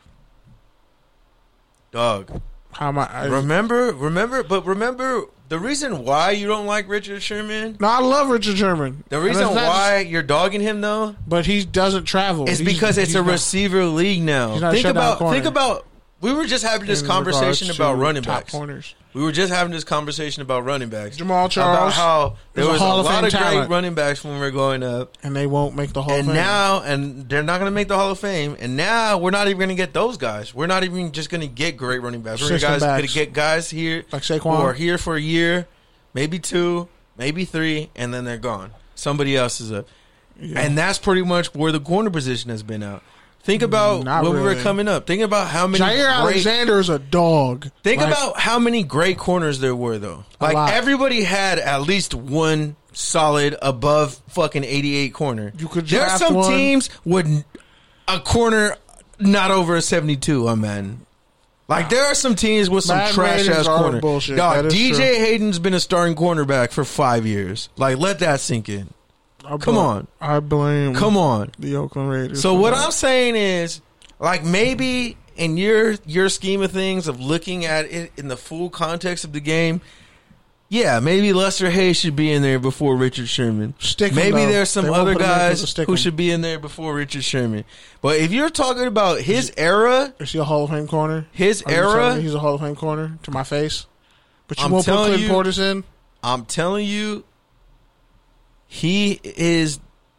Dog. How am I? Remember the reason why you don't like Richard Sherman? No, I love Richard Sherman. The reason why you're dogging him though, but he doesn't travel. It's because it's a receiver league now. Think about. We were just having this conversation about running backs. Corners. We were just having this conversation about running backs. Jamal Charles. About how there was a lot of great running backs when we were growing up. And they won't make the Hall of Fame. And they're not going to make the Hall of Fame. And now we're not even going to get those guys. We're not even just going to get great running backs. We're going to get guys here like Saquon, who are here for a year, maybe 2, maybe 3, and then they're gone. Somebody else is up. Yeah. And that's pretty much where the corner position has been out. Think about when we were coming up. Think about how many. Jair Alexander is a dog. Think about how many great corners there were, though. Like everybody had at least one solid above fucking 88 corner. You could. There's some teams with a corner not over a 72 on Madden. Like there are some teams with some trash ass corner. Dog, DJ Hayden's been a starting cornerback for 5 years. Like let that sink in. Come on. I blame the Oakland Raiders. So what I'm saying is, like maybe in your scheme of things of looking at it in the full context of the game, yeah, maybe Lester Hayes should be in there before Richard Sherman. Maybe there's some other guys who should be in there before Richard Sherman. But if you're talking about his era, is he a Hall of Fame corner? His era, he's a Hall of Fame corner to my face. But you won't put Clinton Portis in. I'm telling you. He is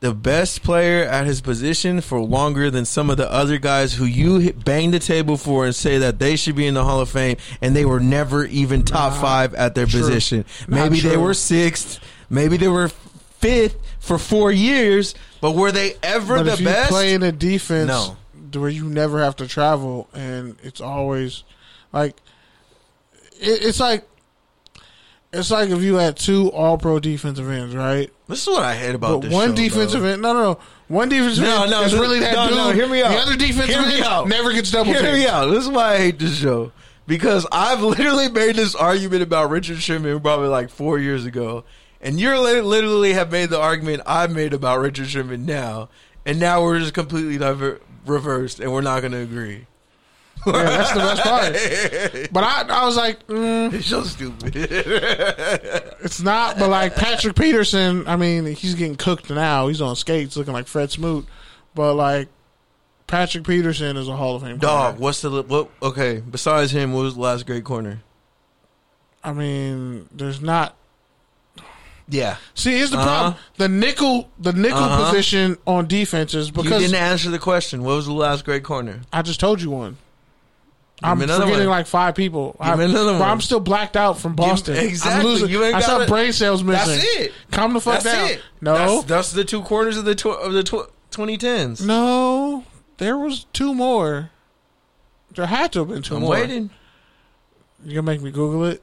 the best player at his position for longer than some of the other guys who you bang the table for and say that they should be in the Hall of Fame, and they were never even top 5 at their position. Maybe they were 6th, maybe they were 5th for 4 years, but were they ever the if you best? play in a defense No. where you never have to travel, and it's always like it's like if you had 2 All-Pro defensive ends, right? This is what I hate about But this one show, defensive bro. end, one defensive end is really that dude. No, hear me out. The other defensive end never gets double Hear me teamed. out. This is why I hate this show. Because I've literally made this argument about Richard Sherman probably like 4 years ago. And you literally have made the argument I've made about Richard Sherman now. And now we're just completely reversed and we're not going to agree. Yeah, that's the best part. But I was like, It's so stupid. it's not. But like Patrick Peterson, I mean, he's getting cooked now. He's on skates looking like Fred Smoot. But like Patrick Peterson is a Hall of Fame Dog, corner. okay, besides him, what was the last great corner? I mean, there's not. Yeah. See, here's the problem: the nickel position on defenses. Because You didn't answer the question. What was the last great corner? I just told you one. I'm me another forgetting one. like 5 people. Give me another one. But I'm still blacked out from Boston. Exactly. I'm losing. You ain't I saw gotta- brain cells missing. That's it. Calm the fuck That's down. it. No, That's the 2 corners of the 2010s. no, there was 2 more. There had to have been 2 I'm more. waiting. You gonna make me Google it?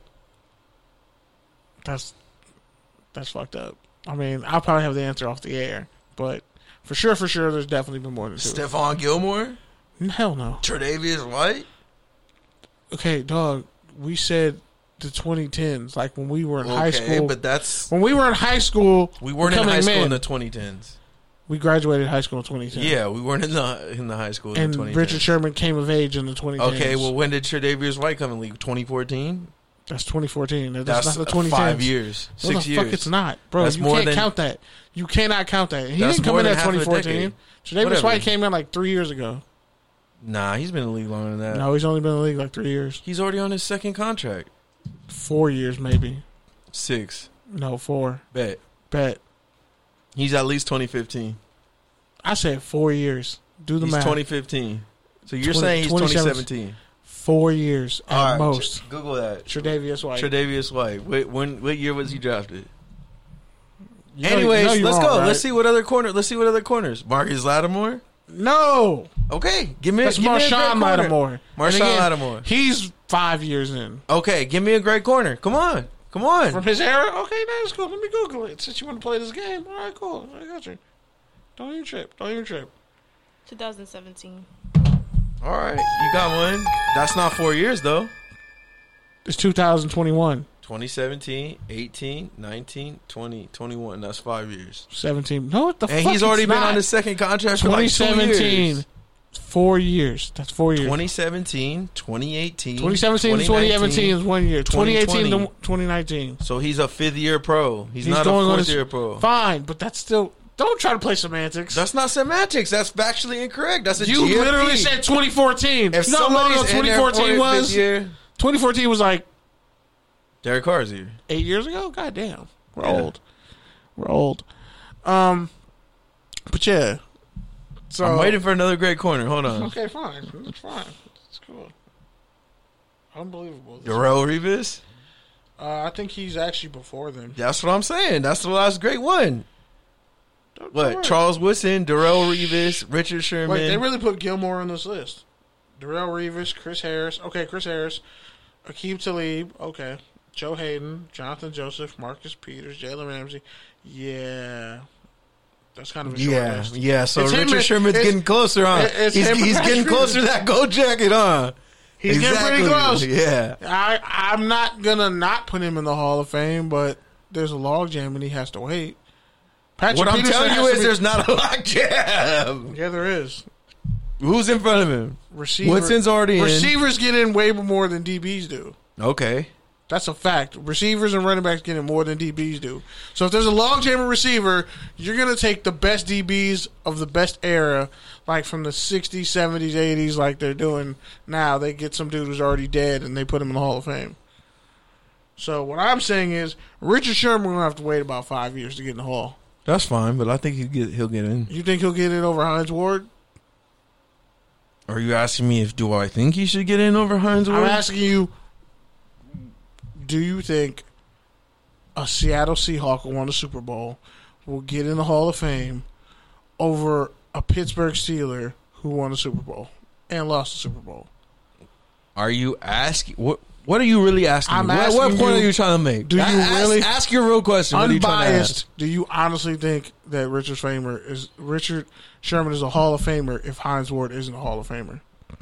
That's fucked up. I mean, I'll probably have the answer off the air, but for sure, there's definitely been more than 2. Stephon Gilmore? Hell no. Tre'Davious White? Okay, dog. We said the 2010s, like when we were in high school. But that's... When we were in high school, We weren't in becoming high school men, in the 2010s. we graduated high school in 2010. Yeah, we weren't in the high school in And the 2010s. Richard Sherman came of age in the 2010s. Okay, well, when did Tre'Davious White come in the league? 2014? That's 2014. That's That's not the 2010s. 5 years. No, 6 the years. fuck it's not. Bro, That's you more can't than- count that. You cannot count that. He That's didn't come more in than at half of a 2014. decade. Tre'Davious Whatever. White came in like 3 years ago. Nah, he's been in the league longer than that. No, he's only been in the league like 3 years. He's already on his second contract. 4 years, maybe. 6. No, 4. Bet. Bet. He's at least 2015. I said 4 years. Do the He's math. 2015. So you're 20 saying he's 2017. 2017. 4 years at All right, most. Google that. Tre'Davious White. Tre'Davious White. What year was he drafted? You know- Anyways, you know you're let's wrong, go. right? Let's see what other corners. Marcus Lattimore. No. Okay, give me. That's give me a great Marshawn corner. Lattimore. Marshawn And again, Lattimore. He's 5 years in. Okay, give me a great corner. Come on. From his era? Okay, that's cool. Let me Google it. Since you want to play this game. All right, cool. I got you. Don't even trip. 2017. All right, you got one. That's not 4 years though. It's 2021. 2017, 18, 19, 20, 21. That's 5 years. 17. No, what the fuck? And he's already it's been not. on his second contract for like 2 years. 2017. 4 years. That's 4 years. 2017, 2018, 2017 to 2017 is 1 year. 2018 to 2019. So he's a 5th year pro. He's not a going on 4th his- year pro. Fine, but that's still. Don't try to play semantics. That's not semantics. That's factually incorrect. That's a You GFP. literally said 2014. If you know how long somebody's in there for 2014 their was? 5th year, 2014 was like Derek Carr's here. 8 years ago. God damn, we're Yeah. old. We're old. But yeah. So I'm waiting for another great corner. Hold on. Okay, fine. It's fine. It's cool. Unbelievable. Darrell Revis? I think he's actually before them. That's what I'm saying. That's the last great one. Don't What? worry. Charles Woodson, Darrell Revis, Richard Sherman. Wait, they really put Gilmore on this list. Darrell Revis, Chris Harris. Okay, Chris Harris. Aqib Talib. Okay. Joe Hayden, Jonathan Joseph, Marcus Peters, Jalen Ramsey. Yeah. That's kind of a short list. yeah. So It's him Richard and- Sherman's it's- getting closer, huh? it's He's him and getting Patrick closer to that gold jacket, huh? He's getting pretty close. Yeah. I'm not going to not put him in the Hall of Fame, but there's a logjam and he has to wait. Patrick What I'm Peterson telling you has to is be- there's not a logjam. Yeah, there is. Who's in front of him? Woodson's already in. Receivers get in way more than DBs do. Okay. That's a fact. Receivers and running backs get in more than DBs do. So if there's a logjam receiver, you're going to take the best DBs of the best era, like from the 60s, 70s, 80s, like they're doing now. They get some dude who's already dead and they put him in the Hall of Fame. So what I'm saying is Richard Sherman will have to wait about 5 years to get in the Hall. That's fine, but I think he'll get in. You think he'll get in over Hines Ward? Are you asking me do I think he should get in over Hines Ward? I'm asking you, do you think a Seattle Seahawk who won the Super Bowl will get in the Hall of Fame over a Pittsburgh Steeler who won the Super Bowl and lost the Super Bowl? Are you asking what are you really asking? I'm me? asking what point you, are you trying to make? Do you really ask your real question? What are you trying to ask? Unbiased, do you honestly think that Richard Sherman is a Hall of Famer if Hines Ward isn't a Hall of Famer?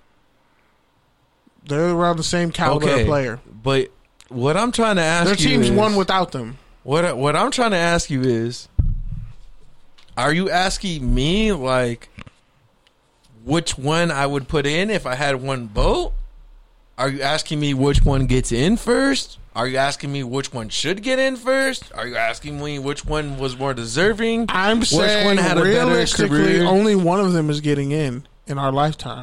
They're around the same caliber of player. But what I'm trying to ask their you teams is, won without them. What I'm trying to ask you is, are you asking me like which one I would put in if I had one vote? Are you asking me which one gets in first? Are you asking me which one should get in first? Are you asking me which one was more deserving? I'm saying one had a better realistically, career? only one of them is getting in our lifetime.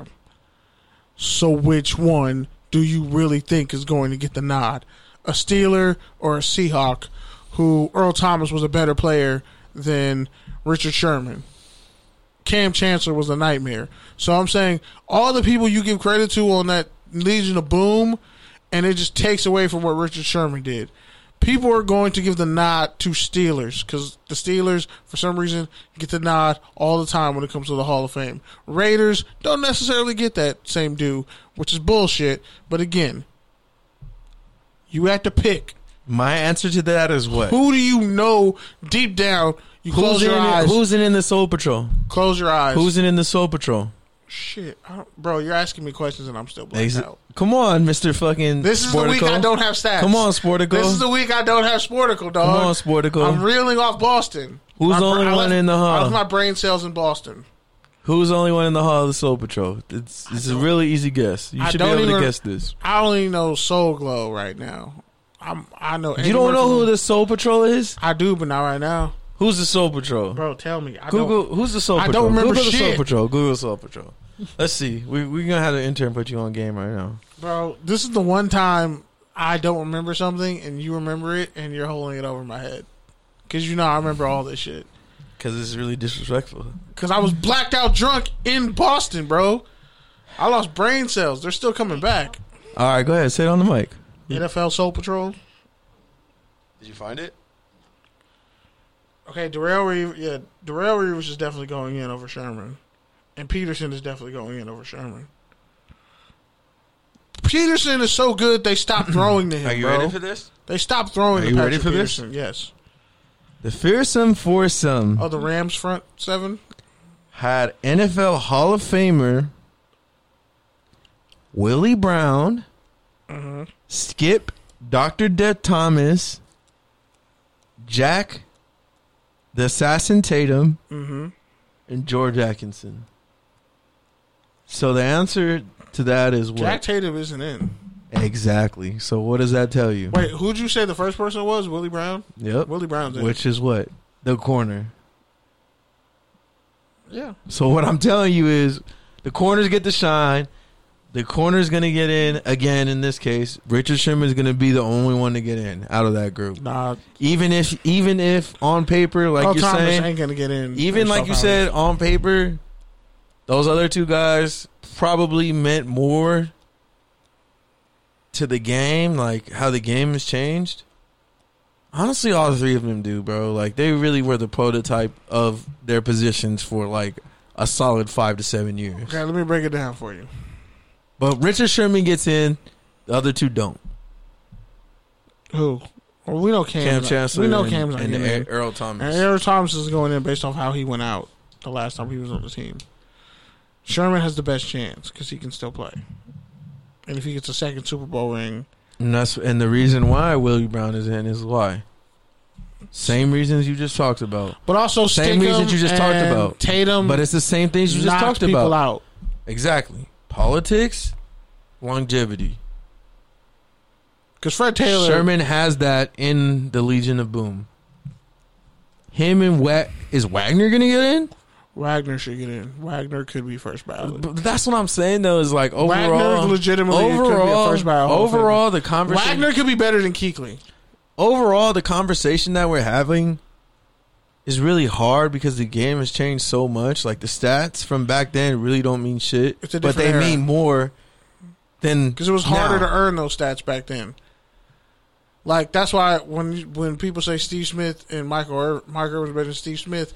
So which one do you really think is going to get the nod? A Steeler or a Seahawk who Earl Thomas was a better player than Richard Sherman? Cam Chancellor was a nightmare. So I'm saying all the people you give credit to on that Legion of Boom, and it just takes away from what Richard Sherman did. People are going to give the nod to Steelers because the Steelers, for some reason, get the nod all the time when it comes to the Hall of Fame. Raiders don't necessarily get that same due, which is bullshit. But again, you have to pick. My answer to that is what? Who do you know deep down? You close your eyes. Who's in the Soul Patrol? Close your eyes. Who's in the Soul Patrol? Shit, bro, you're asking me questions and I'm still blanked out. Come on, Mr. fucking This is Sportico. the week I don't have stats. Come on, Sportico. This is the week I don't have Sportico, dog. Come on, Sportico. I'm reeling off Boston. Who's the only one in the I Hall? left my brain cells in Boston. Who's the only one in the Hall of the Soul Patrol? It's a really easy guess. You should be able to guess this. I only know Soul Glow right now. I know. You don't know who the Soul Patrol is? I do, but not right now. Who's the Soul Patrol? Bro, tell me. Google. Who's the Soul Patrol? I don't remember Google shit. the Soul Patrol. Google the Soul Patrol. Let's see. We're gonna have the intern put you on game right now. Bro, this is the one time I don't remember something and you remember it and you're holding it over my head. Because you know I remember all this shit. Because it's really disrespectful. Because I was blacked out drunk in Boston, bro. I lost brain cells. They're still coming back. All right, go ahead. Say it on the mic. NFL Soul Patrol. Did you find it? Okay, Darrell Reeves is definitely going in over Sherman. And Peterson is definitely going in over Sherman. Peterson is so good they stopped throwing to him. Are you bro. ready for this? They stopped throwing to you Patrick ready for this? Peterson. Yes. The fearsome foursome Oh, the Rams front seven? had NFL Hall of Famer Willie Brown, Skip, Dr. Death Thomas, Jack the Assassin Tatum, and George Atkinson. So the answer to that is what? Jack Tatum isn't in. Exactly. So what does that tell you? Wait, who'd you say the first person was? Willie Brown? Yep. Willie Brown's in. Which is what? The corner. Yeah. So what I'm telling you is the corners get to shine. The corner's going to get in again in this case. Richard Sherman is going to be the only one to get in out of that group. Nah. Even if on paper, like Earl you're Thomas saying, ain't going to get in. even like you said, on paper, those other two guys probably meant more to the game, like how the game has changed. Honestly, all three of them do, bro. Like, they really were the prototype of their positions for, like, a solid 5 to 7 years. Okay, let me break it down for you. But Richard Sherman gets in. The other two don't. Who? Well, we know Cam Chancellor We know Cam's not and getting in. Earl Thomas. And Earl Thomas is going in based off how he went out the last time he was on the team. Sherman has the best chance because he can still play. And if he gets a second Super Bowl ring... And the reason why Willie Brown is in is why. Same reasons you just talked about. But also same reasons you just talked about. Tatum, but it's the same things you just talked people about. Out. Exactly. Politics, longevity. Because Fred Taylor, Sherman has that in the Legion of Boom. Him and is Wagner gonna get in? Wagner should get in. Wagner could be first ballot. But that's what I'm saying though. Is like overall, Wagner legitimately could be a first ballot. Overall, the conversation. Wagner could be better than Kuechly. Overall, the conversation that we're having is really hard because the game has changed so much. Like the stats from back then really don't mean shit, It's a but they different era. mean more than Because it was harder now. to earn those stats back then. Like, that's why when people say Steve Smith and Mike Irvin was better than Steve Smith,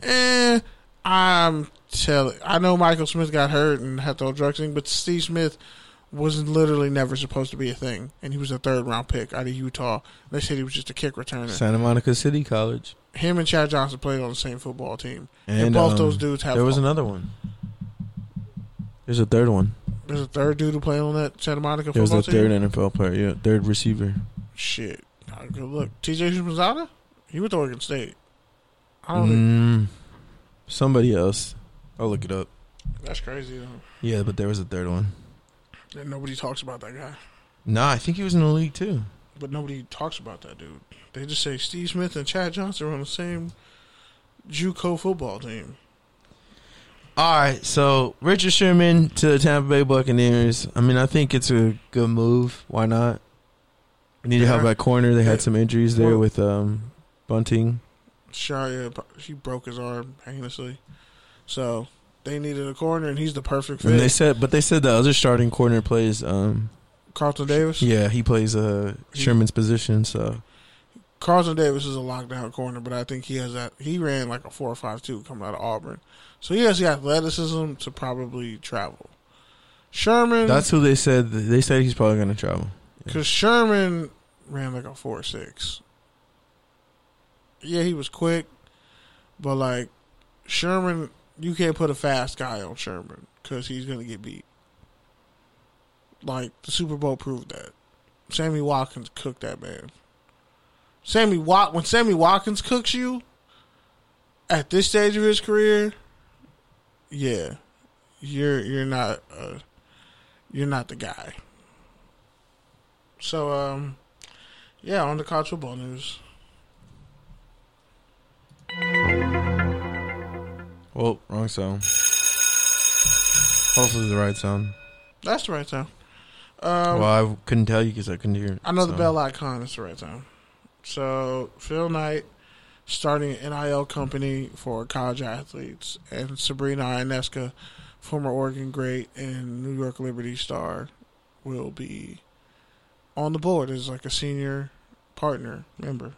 I know Michael Smith got hurt and had to throw drugs in, but Steve Smith was literally never supposed to be a thing. And he was a third-round pick out of Utah. They said he was just a kick returner. Santa Monica City College. Him and Chad Johnson played on the same football team. And both those dudes have... There was another one. There's a third one. There's a third dude who played on that Santa Monica There's football a team? third NFL player, yeah. Third receiver. Shit. Good look. TJ Shimazada? He went to Oregon State. I don't think... Somebody else. I'll look it up. That's crazy, though. Yeah, but there was a third one. And nobody talks about that guy. Nah, I think he was in the league too. But nobody talks about that dude. They just say Steve Smith and Chad Johnson are on the same JUCO football team. All right, so Richard Sherman to the Tampa Bay Buccaneers. I mean, I think it's a good move. Why not? We need to help at corner. They had some injuries there with Bunting. Sharia, he broke his arm heinously. So they needed a corner, and he's the perfect fit. And they said the other starting corner plays. Carlton Davis? Yeah, he plays Sherman's position. So Carlton Davis is a lockdown corner, but I think he has that. He ran like a 4.52 coming out of Auburn. So he has the athleticism to probably travel. Sherman. that's who they said. They said he's probably going to travel. Because Sherman ran like a 4.6. Yeah, he was quick, but like Sherman, you can't put a fast guy on Sherman because he's going to get beat. Like, the Super Bowl proved that. Sammy Watkins cooked that man. When Sammy Watkins cooks you at this stage of his career, yeah, you're not the guy. So yeah, on to college football news. Well, wrong sound. Hopefully the right sound. That's the right time. Well, I couldn't tell you because I couldn't hear it. I know the bell icon is the right time. So, Phil Knight starting an NIL company for college athletes, and Sabrina Ionescu, former Oregon great and New York Liberty star, will be on the board as like a senior partner member.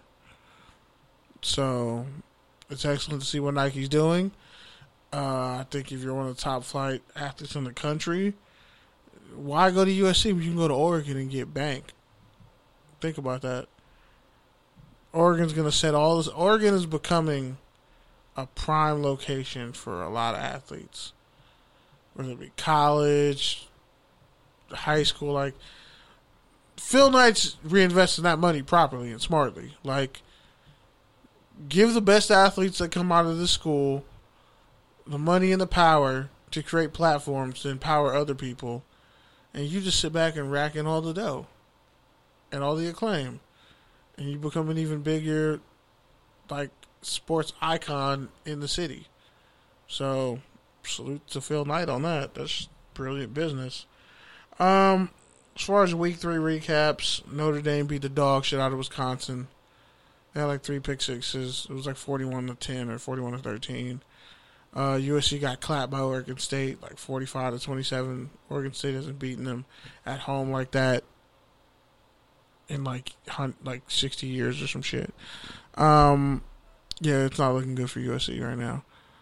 So, it's excellent to see what Nike's doing. I think if you're one of the top flight athletes in the country, why go to USC when you can go to Oregon and get banked? Think about that. Oregon's going to set all this. Oregon is becoming a prime location for a lot of athletes. Whether it be college, high school. Like, Phil Knight's reinvesting that money properly and smartly. Like, give the best athletes that come out of this school the money and the power to create platforms to empower other people. And you just sit back and rack in all the dough and all the acclaim. And you become an even bigger, like, sports icon in the city. So, salute to Phil Knight on that. That's brilliant business. As far as week 3 recaps, Notre Dame beat the dog shit out of Wisconsin. They had like 3 pick sixes. It was like 41-10 or 41-13. USC got clapped by Oregon State, like 45-27. Oregon State hasn't beaten them at home like that in like 60 years or some shit. Yeah, it's not looking good for USC right now.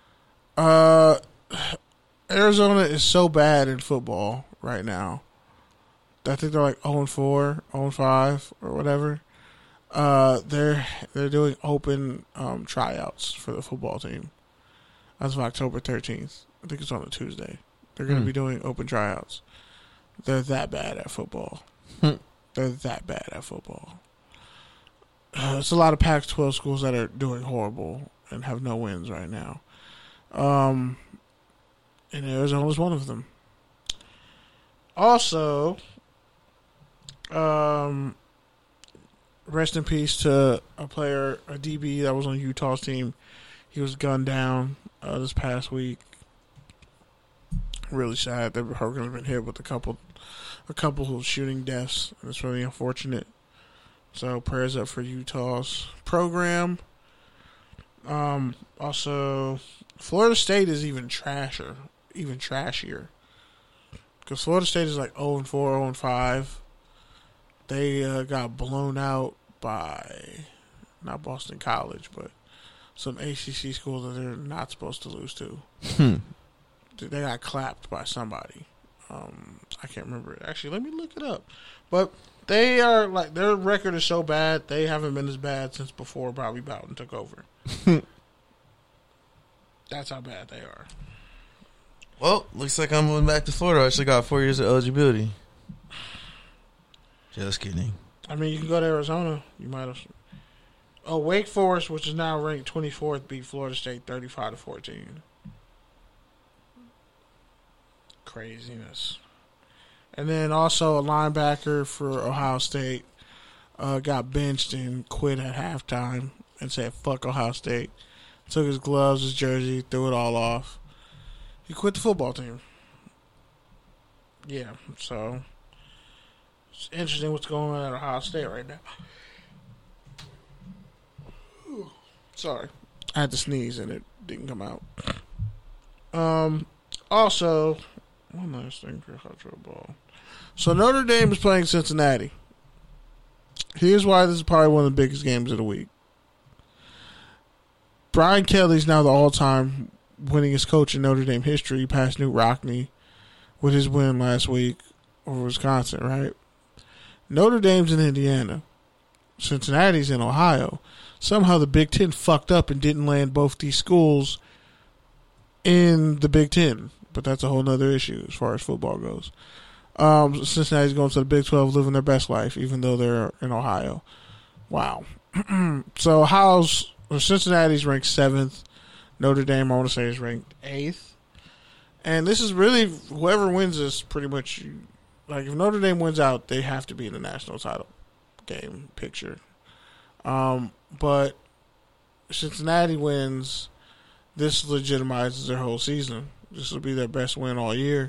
Arizona is so bad in football right now. I think they're like 0-4, 0-5, or whatever. They're doing open tryouts for the football team as of October 13th. I think it's on a Tuesday. They're going to be doing open tryouts. They're that bad at football. They're that bad at football. It's a lot of Pac-12 schools that are doing horrible and have no wins right now. And Arizona's one of them. Also, rest in peace to a player, a DB that was on Utah's team. He was gunned down this past week. Really sad. The program's been hit with a couple shooting deaths. It's really unfortunate. So prayers up for Utah's program. Also, Florida State is even trashier. Because Florida State is like 0-4, 0-5. They got blown out by, not Boston College, but some ACC school that they're not supposed to lose to. They got clapped by somebody. I can't remember it. Actually, let me look it up. But they are like, their record is so bad, they haven't been as bad since before Bobby Bowden took over. That's how bad they are. Well, looks like I'm moving back to Florida. I actually got 4 years of eligibility. Just kidding. I mean, you can go to Arizona. You might have. Oh, Wake Forest, which is now ranked 24th, beat Florida State 35-14. Craziness. And then also a linebacker for Ohio State got benched and quit at halftime and said, fuck Ohio State. Took his gloves, his jersey, threw it all off. He quit the football team. Yeah, so it's interesting what's going on at Ohio State right now. Sorry. I had to sneeze and it didn't come out. Also, one last thing for college ball. So Notre Dame is playing Cincinnati. Here's why this is probably one of the biggest games of the week. Brian Kelly's now the all-time winningest coach in Notre Dame history. He passed Knute Rockne with his win last week over Wisconsin, right? Notre Dame's in Indiana. Cincinnati's in Ohio. Somehow the Big Ten fucked up and didn't land both these schools in the Big Ten. But that's a whole nother issue as far as football goes. Cincinnati's going to the Big 12 living their best life, even though they're in Ohio. Wow. So Cincinnati's ranked 7th. Notre Dame, I want to say, is ranked 8th. And this is really, whoever wins this, pretty much, like, if Notre Dame wins out, they have to be in the national title game picture. But Cincinnati wins, this legitimizes their whole season. This will be their best win all year.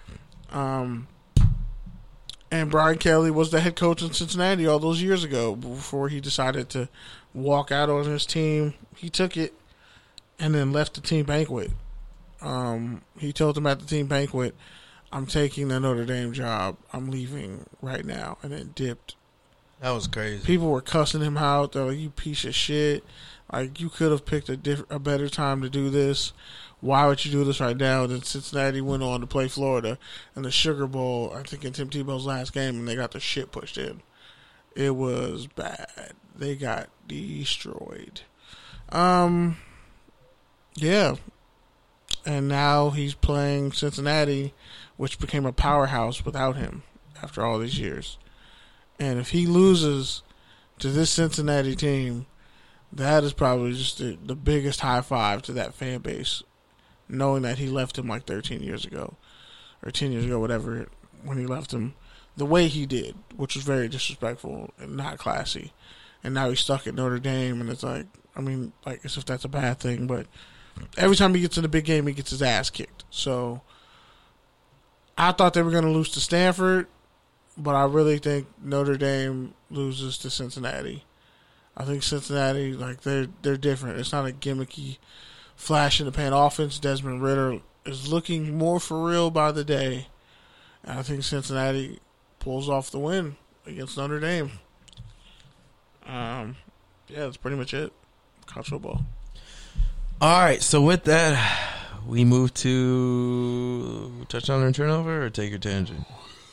And Brian Kelly was the head coach in Cincinnati all those years ago before he decided to walk out on his team. He took it and then left the team banquet. He told them at the team banquet, I'm taking the Notre Dame job. I'm leaving right now. And then dipped. That was crazy. People were cussing him out. They're like, you piece of shit. Like, you could have picked a better time to do this. Why would you do this right now? And then Cincinnati went on to play Florida in the Sugar Bowl, I think in Tim Tebow's last game, and they got the shit pushed in. It was bad. They got destroyed. Yeah. And now he's playing Cincinnati, which became a powerhouse without him after all these years. And if he loses to this Cincinnati team, that is probably just the biggest high five to that fan base, knowing that he left him like 13 years ago, or 10 years ago, whatever, when he left him the way he did, which was very disrespectful and not classy. And now he's stuck at Notre Dame, and it's like, I mean, like, as if that's a bad thing, but every time he gets in a big game, he gets his ass kicked. So I thought they were going to lose to Stanford, but I really think Notre Dame loses to Cincinnati. I think Cincinnati, like, they're different. It's not a gimmicky, flash in the pan offense. Desmond Ridder is looking more for real by the day. And I think Cincinnati pulls off the win against Notre Dame. Yeah, that's pretty much it. College football. All right, so with that, we move to touchdown and turnover or take your tangent?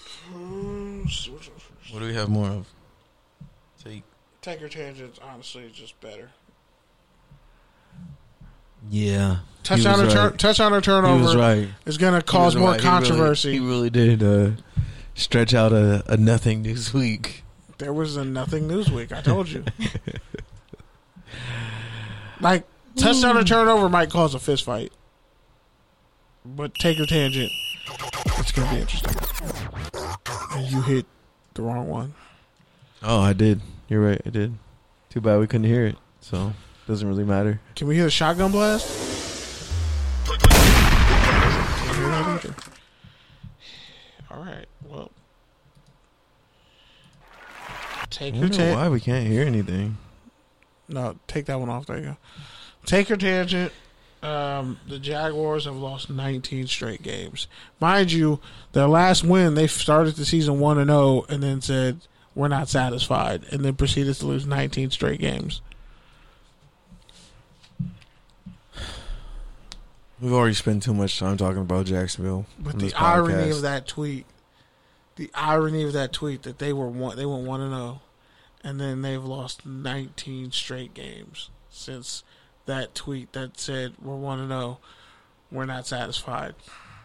What do we have more of? Take your tangents, honestly, is just better. Yeah. Touchdown or turnover he was right. is going to cause more controversy. He really did stretch out a nothing this week. There was a nothing news week, I told you. Like, touchdown or turnover might cause a fist fight. But take your tangent. It's going to be interesting. And you hit the wrong one. Oh, I did. You're right, I did. Too bad we couldn't hear it, so it doesn't really matter. Can we hear the shotgun blast? Can't hear that either. All right, well. Take your tangent. Why we can't hear anything? No, take that one off. There you go. Take your tangent. The Jaguars have lost 19 straight games. Mind you, their last win, they started the season 1-0 and then said, we're not satisfied, and then proceeded to lose 19 straight games. We've already spent too much time talking about Jacksonville. But the irony of that tweet, that they went 1-0, and then they've lost 19 straight games since that tweet that said we're 1-0, we're not satisfied.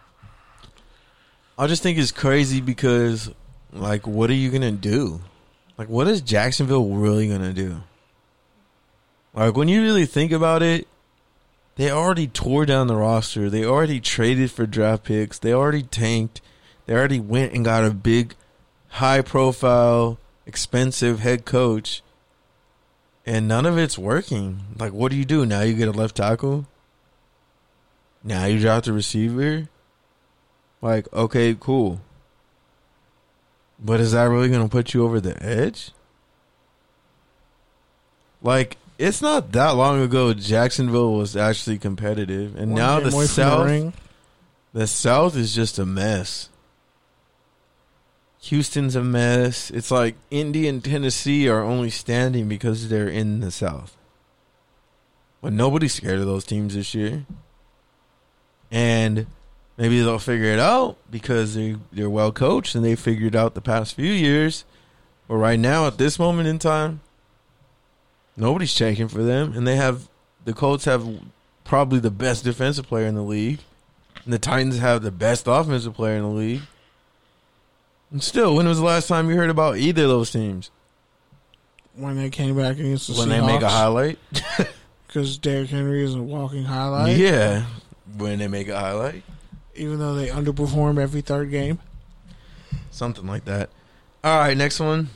I just think it's crazy because, like, what are you gonna do? Like, what is Jacksonville really gonna do? Like, when you really think about it, they already tore down the roster. They already traded for draft picks. They already tanked. They already went and got a big, high-profile, expensive head coach. And none of it's working. Like, what do you do? Now you get a left tackle? Now you drop the receiver? Like, okay, cool. But is that really going to put you over the edge? Like, it's not that long ago Jacksonville was actually competitive. And now the South is just a mess. Houston's a mess. It's like Indy and Tennessee are only standing because they're in the South. But nobody's scared of those teams this year. And maybe they'll figure it out because they're well coached and they figured out the past few years. But right now, at this moment in time, nobody's checking for them. And the Colts have probably the best defensive player in the league. And the Titans have the best offensive player in the league. And still, when was the last time you heard about either of those teams? When they came back against the Seahawks. When they make a highlight? Because Derrick Henry is a walking highlight. Yeah, when they make a highlight. Even though they underperform every third game. Something like that. All right, next one.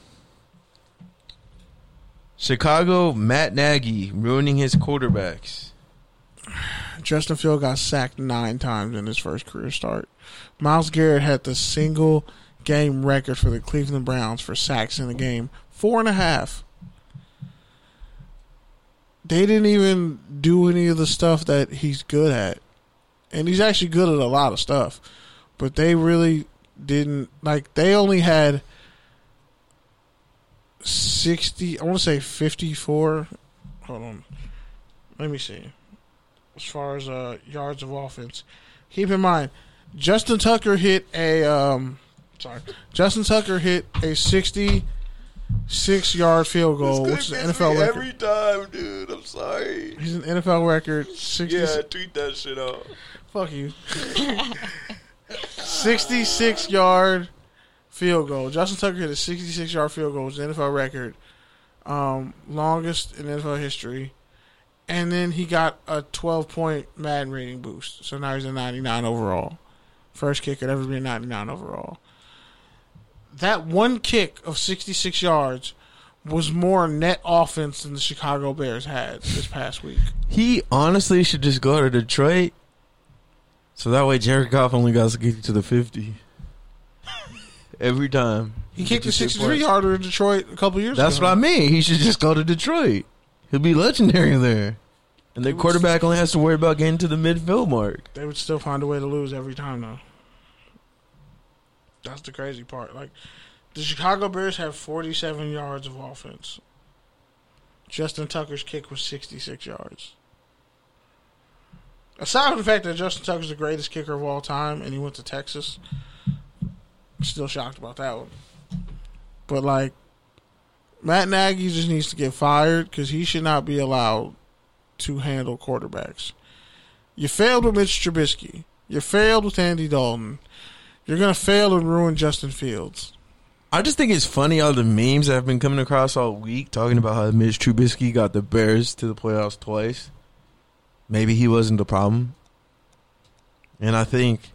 Chicago, Matt Nagy ruining his quarterbacks. Justin Fields got sacked 9 times in his first career start. Myles Garrett had the single game record for the Cleveland Browns for sacks in the game. 4.5. They didn't even do any of the stuff that he's good at. And he's actually good at a lot of stuff. But they really didn't. Like, they only had 60, I want to say 54. Hold on. Let me see. As far as yards of offense. Keep in mind, Justin Tucker hit a 66-yard field goal, which is an NFL record. Every time, dude. I'm sorry. He's an NFL record. 60, yeah, tweet that shit out. Fuck you. 66-yard field goal. Justin Tucker hit a 66-yard field goal, which is an NFL record. Longest in NFL history. And then he got a 12-point Madden rating boost. So now he's a 99 overall. First kicker to ever be a 99 overall. That one kick of 66 yards was more net offense than the Chicago Bears had this past week. He honestly should just go to Detroit. So that way Jared Goff only got to get to the 50. Every time. He kicked a 63-yarder in Detroit a couple years ago. That's what I mean. He should just go to Detroit. He'll be legendary there. And the quarterback only has to worry about getting to the midfield mark. They would still find a way to lose every time, though. That's the crazy part. Like, the Chicago Bears have 47 yards of offense. Justin Tucker's kick was 66 yards. Aside from the fact that Justin Tucker's the greatest kicker of all time and he went to Texas, I'm still shocked about that one. But, like, Matt Nagy just needs to get fired because he should not be allowed to handle quarterbacks. You failed with Mitch Trubisky. You failed with Andy Dalton. You're going to fail and ruin Justin Fields. I just think it's funny all the memes that have been coming across all week talking about how Mitch Trubisky got the Bears to the playoffs twice. Maybe he wasn't the problem. And I think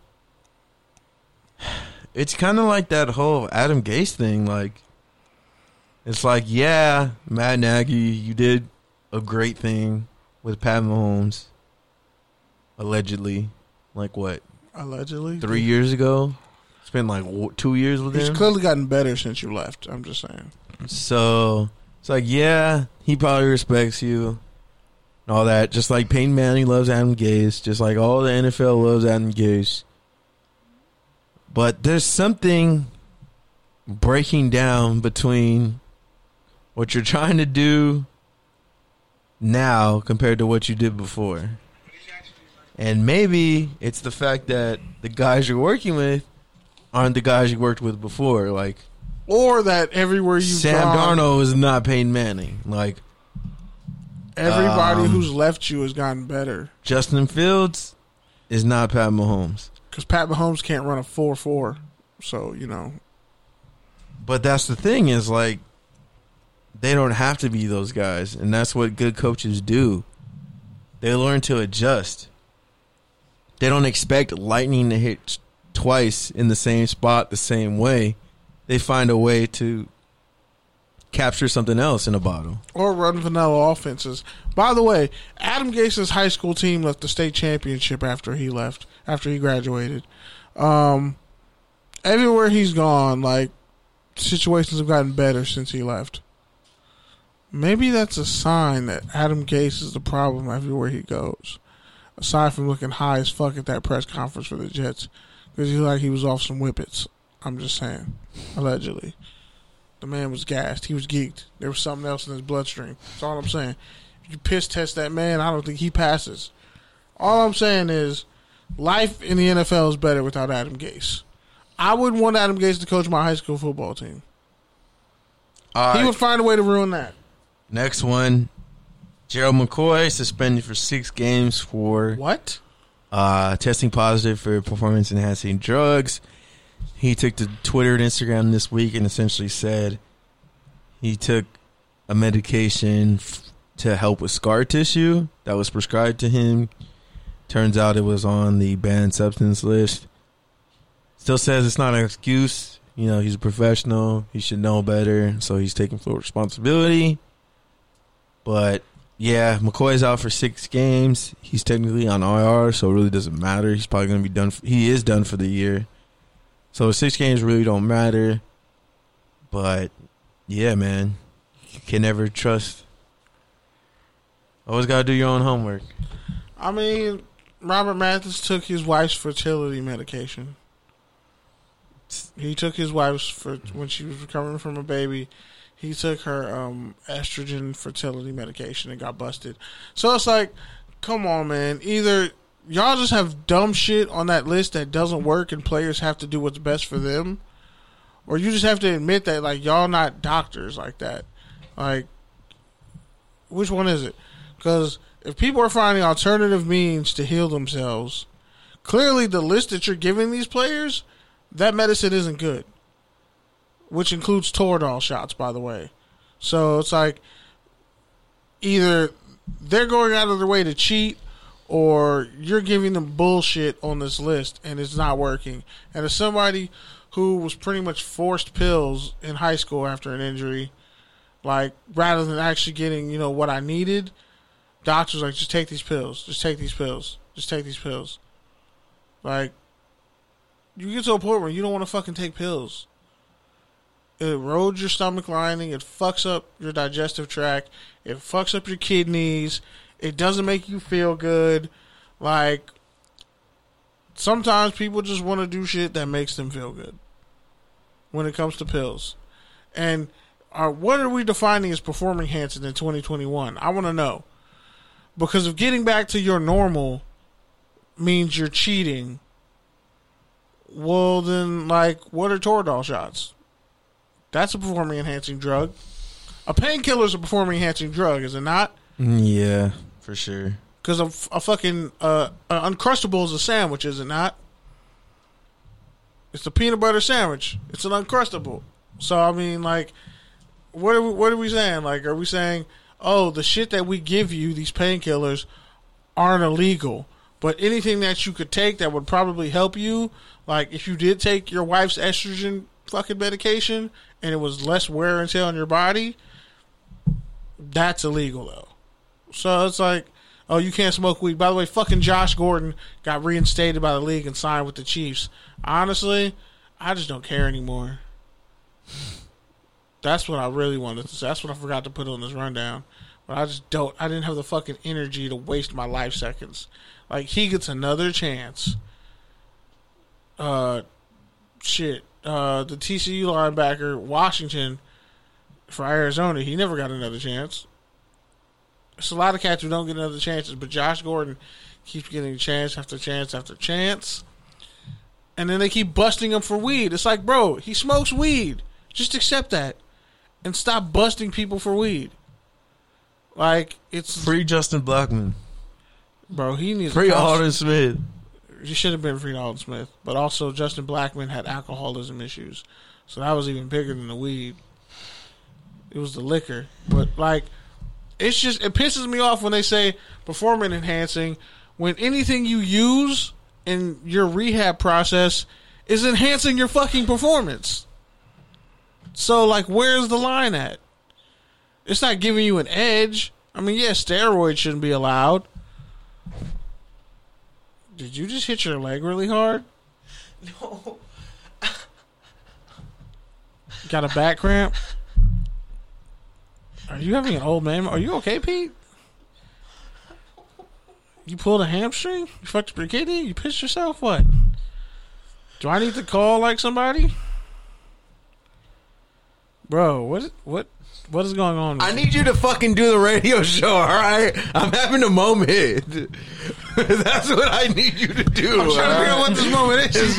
it's kind of like that whole Adam Gase thing. Like, it's like, yeah, Matt Nagy, you did a great thing with Pat Mahomes. Allegedly. Like what? Allegedly? 3 years ago? It's been like 2 years with him. He's clearly gotten better since you left. I'm just saying. So, it's like, yeah, he probably respects you. and all that. Just like Peyton Manning loves Adam Gase, just like all the NFL loves Adam Gase. But there's something breaking down between what you're trying to do now compared to what you did before. And maybe it's the fact that the guys you're working with aren't the guys you worked with before. Like, or that everywhere you've Sam gone, Darnold is not Peyton Manning. Like, everybody who's left you has gotten better. Justin Fields is not Pat Mahomes. Because Pat Mahomes can't run a 4.4. So, But that's the thing is, like, they don't have to be those guys. And that's what good coaches do. They learn to adjust. They don't expect lightning to hit twice in the same spot the same way. They find a way to capture something else in a bottle. Or run vanilla offenses. By the way, Adam Gase's high school team left the state championship after he graduated. Everywhere he's gone, like, situations have gotten better since he left. Maybe that's a sign that Adam Gase is the problem everywhere he goes. Aside from looking high as fuck at that press conference for the Jets. Because he was off some whippets. I'm just saying. Allegedly. The man was gassed. He was geeked. There was something else in his bloodstream. That's all I'm saying. If you piss test that man, I don't think he passes. All I'm saying is life in the NFL is better without Adam Gase. I wouldn't want Adam Gase to coach my high school football team. He would find a way to ruin that. Next one. Gerald McCoy suspended for 6 games for what? Testing positive for performance-enhancing drugs. He took to Twitter and Instagram this week and essentially said he took a medication to help with scar tissue that was prescribed to him. Turns out it was on the banned substance list. Still says it's not an excuse. He's a professional. He should know better, so he's taking full responsibility. But, yeah, McCoy's out for 6 games. He's technically on IR, so it really doesn't matter. He's probably going to be done. He is done for the year. So 6 games really don't matter. But, yeah, man, you can never trust. Always got to do your own homework. I mean, Robert Mathis took his wife's fertility medication. He took his wife's when she was recovering from a baby. He took her estrogen fertility medication and got busted. So it's like, come on, man. Either y'all just have dumb shit on that list that doesn't work and players have to do what's best for them, or you just have to admit that, like, y'all not doctors like that. Like, which one is it? Because if people are finding alternative means to heal themselves, clearly the list that you're giving these players, that medicine isn't good. Which includes Toradol shots, by the way. So it's like either they're going out of their way to cheat or you're giving them bullshit on this list and it's not working. And as somebody who was pretty much forced pills in high school after an injury, like, rather than actually getting, what I needed, doctors like, just take these pills. Just take these pills. Just take these pills. Like, you get to a point where you don't want to fucking take pills. It erodes your stomach lining. It fucks up your digestive tract. It fucks up your kidneys. It doesn't make you feel good. Like, sometimes people just want to do shit that makes them feel good when it comes to pills. And what are we defining as performing enhancing in 2021? I want to know. Because if getting back to your normal means you're cheating, well then, like, what are Toradol shots? That's a performing-enhancing drug. A painkiller is a performing-enhancing drug, is it not? Yeah, for sure. Because a fucking Uncrustable is a sandwich, is it not? It's a peanut butter sandwich. It's an Uncrustable. So, I mean, like, what are we saying? Like, are we saying, oh, the shit that we give you, these painkillers, aren't illegal, but anything that you could take that would probably help you, like if you did take your wife's estrogen fucking medication and it was less wear and tear on your body, that's illegal though. So it's like, oh, you can't smoke weed. By the way, fucking Josh Gordon got reinstated by the league and signed with the Chiefs. Honestly, I just don't care anymore. That's what I really wanted to say. That's what I forgot to put on this rundown. But I didn't have the fucking energy to waste my life seconds. Like, he gets another chance. The TCU linebacker, Washington, for Arizona, he never got another chance. There's a lot of cats who don't get another chances, but Josh Gordon keeps getting chance after chance after chance. And then they keep busting him for weed. It's like, bro, he smokes weed. Just accept that. And stop busting people for weed. Like, it's... Free Justin Blackman. Bro, he needs... Free Alden Smith. He should have been free Alden Smith. But also, Justin Blackman had alcoholism issues. So that was even bigger than the weed. It was the liquor. But, like, it's just... It pisses me off when they say performance enhancing when anything you use in your rehab process is enhancing your fucking performance. So, like, where's the line at? It's not giving you an edge. I mean, yeah, steroids shouldn't be allowed. Did you just hit your leg really hard? No. Got a back cramp? Are you having an old man? Are you okay, Pete? You pulled a hamstring? You fucked up your kidney? You pissed yourself? What? Do I need to call, like, somebody? Bro, what is going on with I need you to fucking do the radio show, all right? I'm having a moment. That's what I need you to do. I'm trying to figure out what this moment is.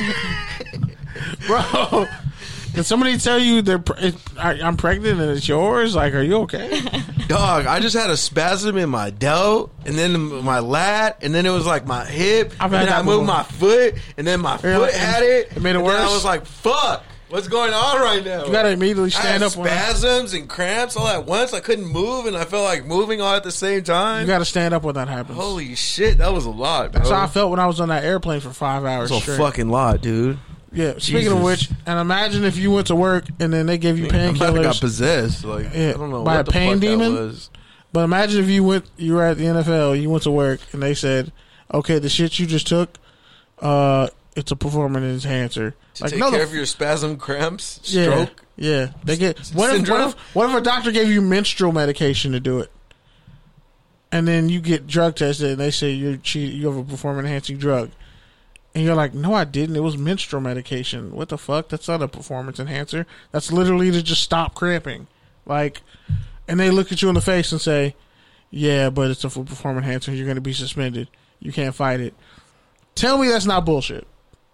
Bro, can somebody tell you I'm pregnant and it's yours? Like, are you okay? Dog, I just had a spasm in my delt, and then my lat, and then it was like my hip, and then I moved my foot, and then my foot had it. It made it worse. And I was like, fuck. What's going on right now? You gotta immediately stand up. Spasms and cramps all at once. I couldn't move, and I felt like moving all at the same time. You gotta stand up when that happens. Holy shit, that was a lot, bro. That's how I felt when I was on that airplane for 5 hours That's straight. a fucking lot, dude. Yeah. Speaking of which, and imagine if you went to work and then they gave you painkillers. I got possessed. Like, yeah, I don't know by what a the pain fuck demon. that was. But imagine if you were at the NFL, you went to work, and they said, "Okay, the shit you just took, it's a performance enhancer." To take care of your spasm, cramps, stroke. Yeah. They get what if a doctor gave you menstrual medication to do it, and then you get drug tested, and they say you have a performance enhancing drug, and you're like, "No, I didn't. It was menstrual medication. What the fuck? That's not a performance enhancer. That's literally to just stop cramping." Like. And they look at you in the face and say, yeah, but it's a full performance enhancer. You're going to be suspended. You can't fight it. Tell me that's not bullshit.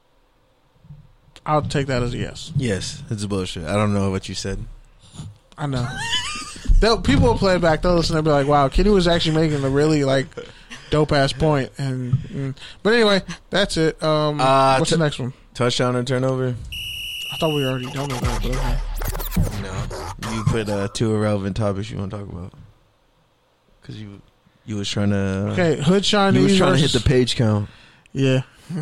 I'll take that as a yes. Yes, it's bullshit. I don't know what you said. I know. People will play it back. They'll listen and be like, wow, Kenny was actually making a really, like, dope-ass point. But anyway, that's it. What's the next one? Touchdown and turnover? I thought we were already done with that, but okay. No. You put two irrelevant topics you want to talk about. Because you was trying to... Okay, Hood Chinese. You was trying to hit the page count. Yeah.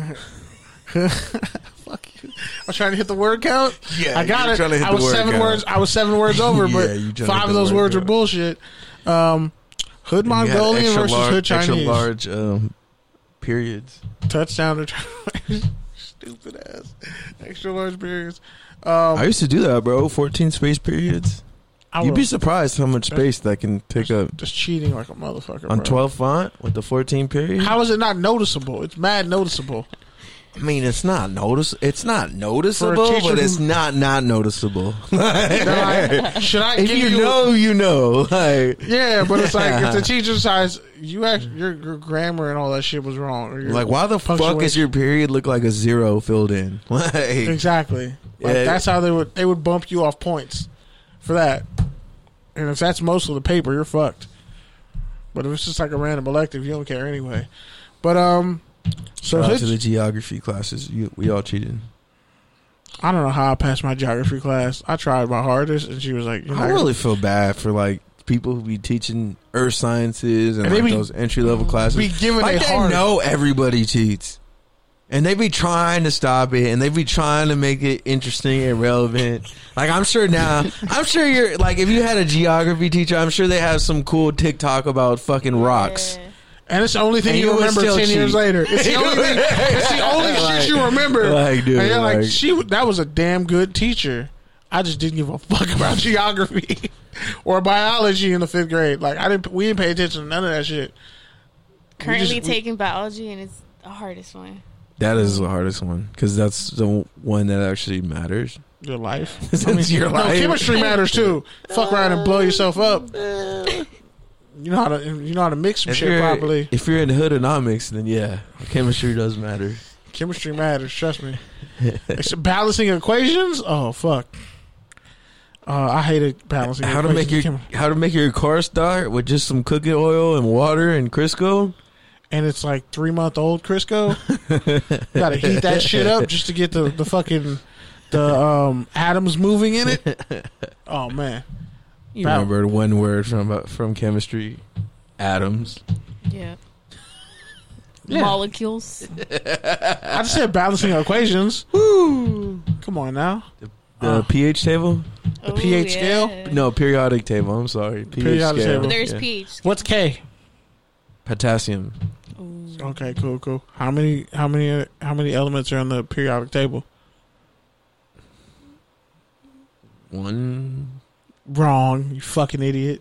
Fuck you. I was trying to hit the word count. Yeah, I got it. I was 7 words. I was 7 words over, but 5 of those words were bullshit. Hood Mongolian versus Hood Chinese. Extra large periods. Touchdown or stupid ass. Extra large periods. I used to do that, bro. 14 space periods. You'd be surprised how much space that can take up. Just cheating like a motherfucker. On bro. 12 font with the 14 period? How is it not noticeable? It's mad noticeable. I mean, it's not noticeable, but it's not noticeable. Should I if give you know, you know. Like, yeah, but it's like if the teacher decides your grammar and all that shit was wrong. Like, why the fuck is your period look like a 0 filled in? Like, exactly. Like, that's how they would bump you off points for that. And if that's most of the paper, you're fucked. But if it's just like a random elective, you don't care anyway. But so shout out to the geography classes. We all cheated. I don't know how I passed my geography class. I tried my hardest, and she was like, I really feel bad for like people who be teaching earth sciences and like those entry level classes. Be giving like they know everybody cheats, and they be trying to stop it, and they be trying to make it interesting and relevant. Like I'm sure you're like, if you had a geography teacher, I'm sure they have some cool TikTok about fucking rocks. And it's the only thing you remember 10 years later. It's the only thing. It's the only shit you remember. Like, dude, and you're like, that was a damn good teacher. I just didn't give a fuck about geography. or biology in the 5th grade. Like we didn't pay attention to none of that shit. Currently taking biology, and it's the hardest one. That is the hardest one because that's the one that actually matters. Your life. It's your life. No, chemistry matters too. Fuck around and blow yourself up. You know how to mix some shit properly. If you're in hoodonomics, then yeah, chemistry does matter. Chemistry matters. Trust me. It's balancing equations. Oh fuck. I hated balancing. How to make your car start with just some cooking oil and water and Crisco. And it's like 3-month-old Crisco. You gotta heat that shit up just to get the fucking atoms moving in it. Oh man. You remember one word from chemistry? Atoms. Yeah. Molecules. I just said balancing equations. Woo! Come on now. The pH table? The pH scale? No, periodic table. I'm sorry. Periodic scale. table. There's pH scale. What's K? Potassium. Ooh. Okay, cool. How many elements are on the periodic table? 164. Wrong, you fucking idiot.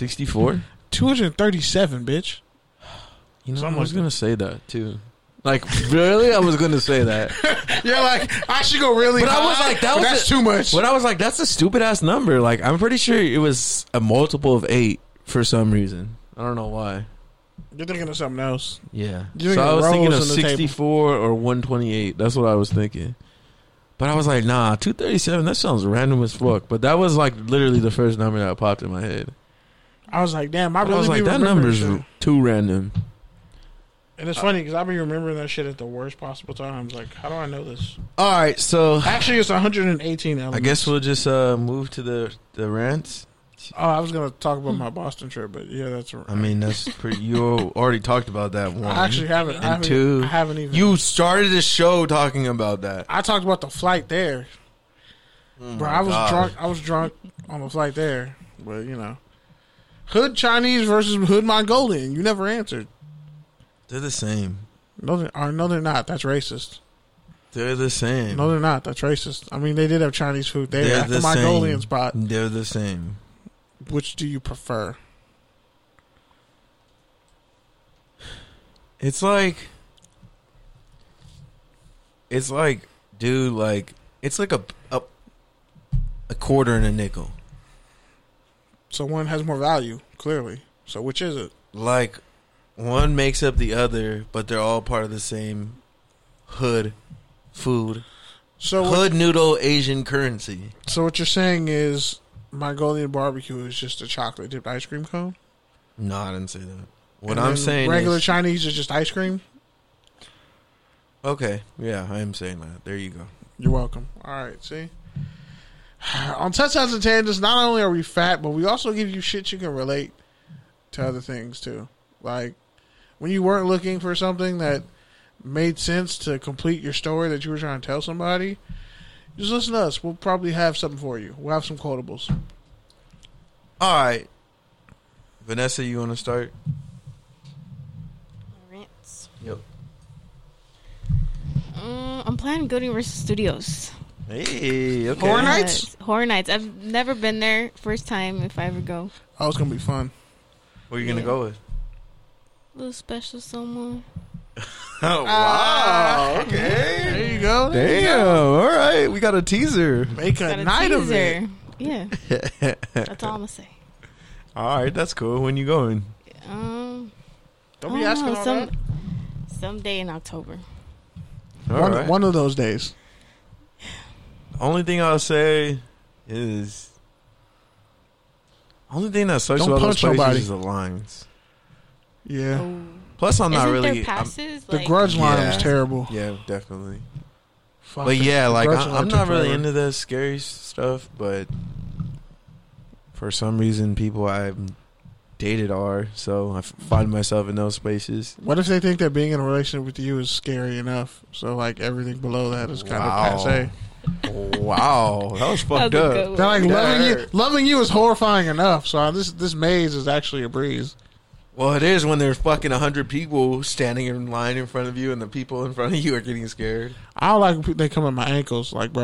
237, bitch. You know, I was gonna say that too. Like, really? I was gonna say that. You're like, I should go really but high. I was like, that's too much. But I was like, that's a stupid ass number. Like, I'm pretty sure it was a multiple of 8 for some reason. I don't know why. You're thinking of something else. Yeah. You're So I was thinking of rows on the 64 or 128. That's what I was thinking. But I was like, nah, 237, that sounds random as fuck. But that was like literally the first number that popped in my head. I was like, damn, I was like, that number's shit. too random. And it's funny because I've been remembering that shit at the worst possible times. Like, how do I know this? All right, so Actually, it's 118 elements. I guess we'll just move to the rants. Oh, I was going to talk about my Boston trip, but yeah, that's right. I mean, that's pretty. You already talked about that one. I actually haven't. And two, I haven't even. You started the show talking about that. I talked about the flight there. Bro, I was drunk. I was drunk on the flight there. But, you know. Hood Chinese versus Hood Mongolian. You never answered. They're the same. No, they're not. That's racist. They're the same. No, they're not. That's racist. I mean, they did have Chinese food there They're at the the Mongolian same. spot. They're the same. Which do you prefer? It's like, dude, like, it's like a quarter and a nickel. So one has more value, clearly. So which is it? Like, one makes up the other, but they're all part of the same hood food. So hood noodle Asian currency. So what you're saying is Mongolian barbecue is just a chocolate dipped ice cream cone? No, I didn't say that. What And I'm then saying regular is, Chinese is just ice cream? okay, yeah, I am saying that. There you go. You're welcome. All right, see? On Touchdowns and Tangents, not only are we fat, but we also give you shit you can relate to other things, too. Like, when you weren't looking for something that made sense to complete your story that you were trying to tell somebody, just listen to us. We'll probably have something for you. We'll have some quotables. All right. Vanessa, you want to start? Rants. Yep. I'm playing Good Universal Studios. Hey, okay. Horror Nights? Yes, Horror Nights. I've never been there. First time if I ever go. Oh, it's going to be fun. What are you going to go with? Little special someone. Oh, wow. Okay. There you go. Damn. All right. We got a teaser. Make a Got a night of it. teaser. Yeah. That's all I'm going to say. All right. That's cool. When you going? Don't I be don't asking know, all that. someday in October. All right. One of those days. Only thing I'll say is, only thing that sucks Don't about those punch places nobody. is the lines. Yeah. Oh. Plus, I'm not Isn't really. there passes? The grudge line was Yeah. terrible. Yeah, definitely. Fuck But it. yeah, The like grudge I'm line not took really forever. into the scary stuff, but for some reason, people I've dated are, so I find myself in those spaces. What if they think that being in a relationship with you is scary enough? So like everything below that is kind Wow. of passe. Wow, that was fucked That was a up. good one. They're like Yeah. loving you is horrifying enough. So this maze is actually a breeze. Well, it is when there's fucking 100 people standing in line in front of you, and the people in front of you are getting scared. I don't like when they come at my ankles. Like, bro,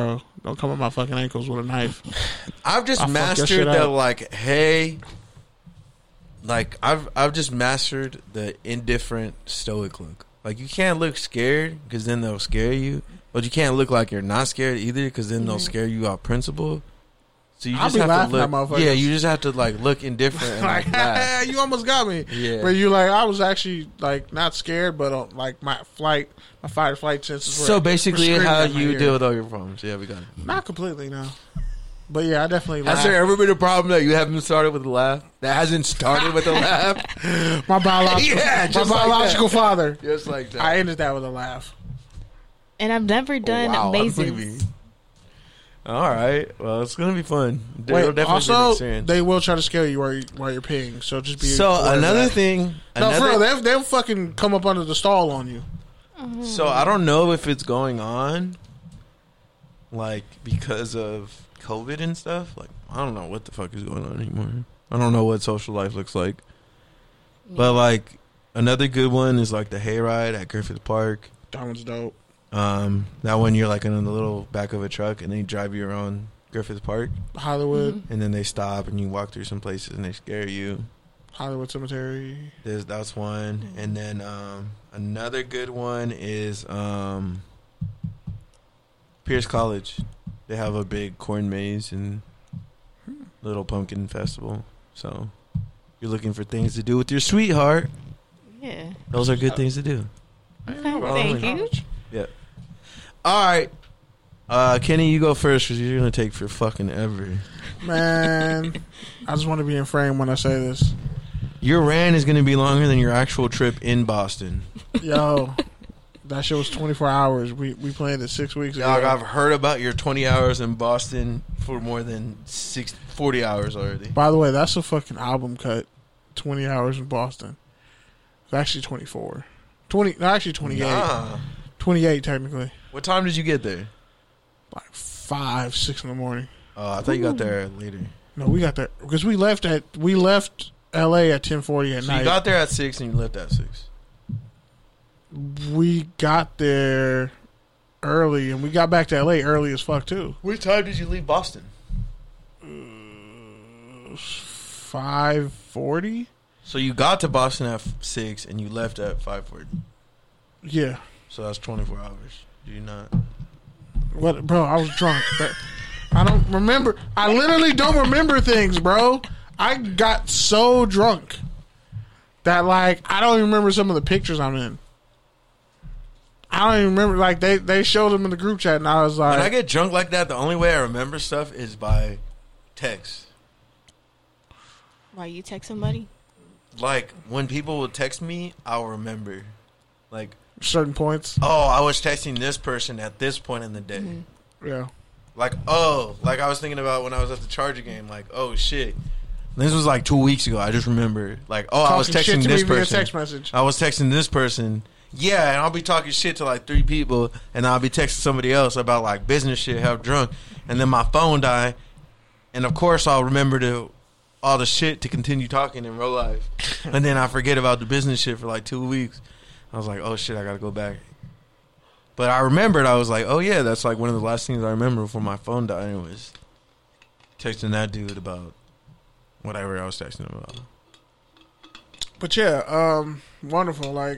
Don't come at my fucking ankles with a knife. I've just I'll fuck your mastered shit the up. like, hey, like I've just mastered the indifferent stoic look. Like you can't look scared because then they'll scare you, but you can't look like you're not scared either because then they'll scare you out principle. So you I'll just be have to laughing at look. motherfuckers. Yeah, you just have to like look indifferent and Like, like laugh. you almost got me. Yeah. But you like, I was actually like not scared, but like my fight or flight senses. Were, So basically, were screaming how at my you ear. deal with all your problems? Yeah, we got it. Not completely, no. But yeah, I definitely. Has there ever been a problem that you haven't started with a laugh? That hasn't started with a laugh? My biological, Yeah, my just like biological that. father. Just like that. I ended that with a laugh. And I've never done Wow, I mazes. believe you. All right. Well, it's gonna be fun. It'll Wait, definitely be an also experience. they will try to scare you while you're peeing. So just be. So aware of another that. thing. No, for real, Another, they'll fucking come up under the stall on you. so I don't know if it's going on, like because of COVID and stuff. Like I don't know what the fuck is going on anymore. I don't know what social life looks like. But like another good one is like the hayride at Griffith Park. That one's dope. That one you're like in the little back of a truck and they drive you around Griffith Park Hollywood, Mm-hmm. and then they stop and you walk through some places and they scare you. Hollywood Cemetery. That's one. And then another good one is Pierce College. They have a big corn maze and little pumpkin festival. So you're looking for things to do with your sweetheart. Yeah. Those are good things to do. Okay, thank you. Yeah. All right. Kenny, you go first because you're going to take for fucking ever. Man, I just want to be in frame when I say this. Your rant is going to be longer than your actual trip in Boston. Yo, that shit was 24 hours. We planned it 6 weeks ago. Dog, I've heard about your 20 hours in Boston for more than 40 hours already. By the way, that's a fucking album cut. 20 hours in Boston. It's actually 24. 20. No, actually 28. Nah. 28 technically. What time did you get there? Like 5, 6 in the morning. Oh, I thought you got there later. No, we got there because we left LA at 10:40 at So night. you got there at 6 and you left at 6. We got there early and we got back to LA early as fuck too. What time did you leave Boston? 5:40. So you got to Boston at 6 and you left at 5:40. Yeah. So that's 24 hours. Do you not? What, bro? I was drunk. I don't remember. I literally don't remember things, bro. I got so drunk that like I don't even remember some of the pictures I'm in. I don't even remember. Like they showed them in the group chat, and I was like, When I get drunk like that, the only way I remember stuff is by text. Why you text somebody? Like when people will text me, I'll remember. Like, certain points. oh, I was texting this person at this point in the day. Yeah. Like, oh, like I was thinking about when I was at the Charger game. Like, oh shit, this was like 2 weeks ago. I just remember. Like, oh, I was Talking shit texting to this me via person. text message. I was texting this person. Yeah, and I'll be talking shit to like 3 people, and I'll be texting somebody else about like business shit, how drunk, and then my phone die, and of course I'll remember all the shit to continue talking in real life, and then I forget about the business shit for like 2 weeks. I was like, oh shit, I gotta go back. But I remembered, I was like, oh yeah, that's like one of the last things I remember before my phone died was texting that dude about whatever I was texting him about. But yeah, wonderful. Like,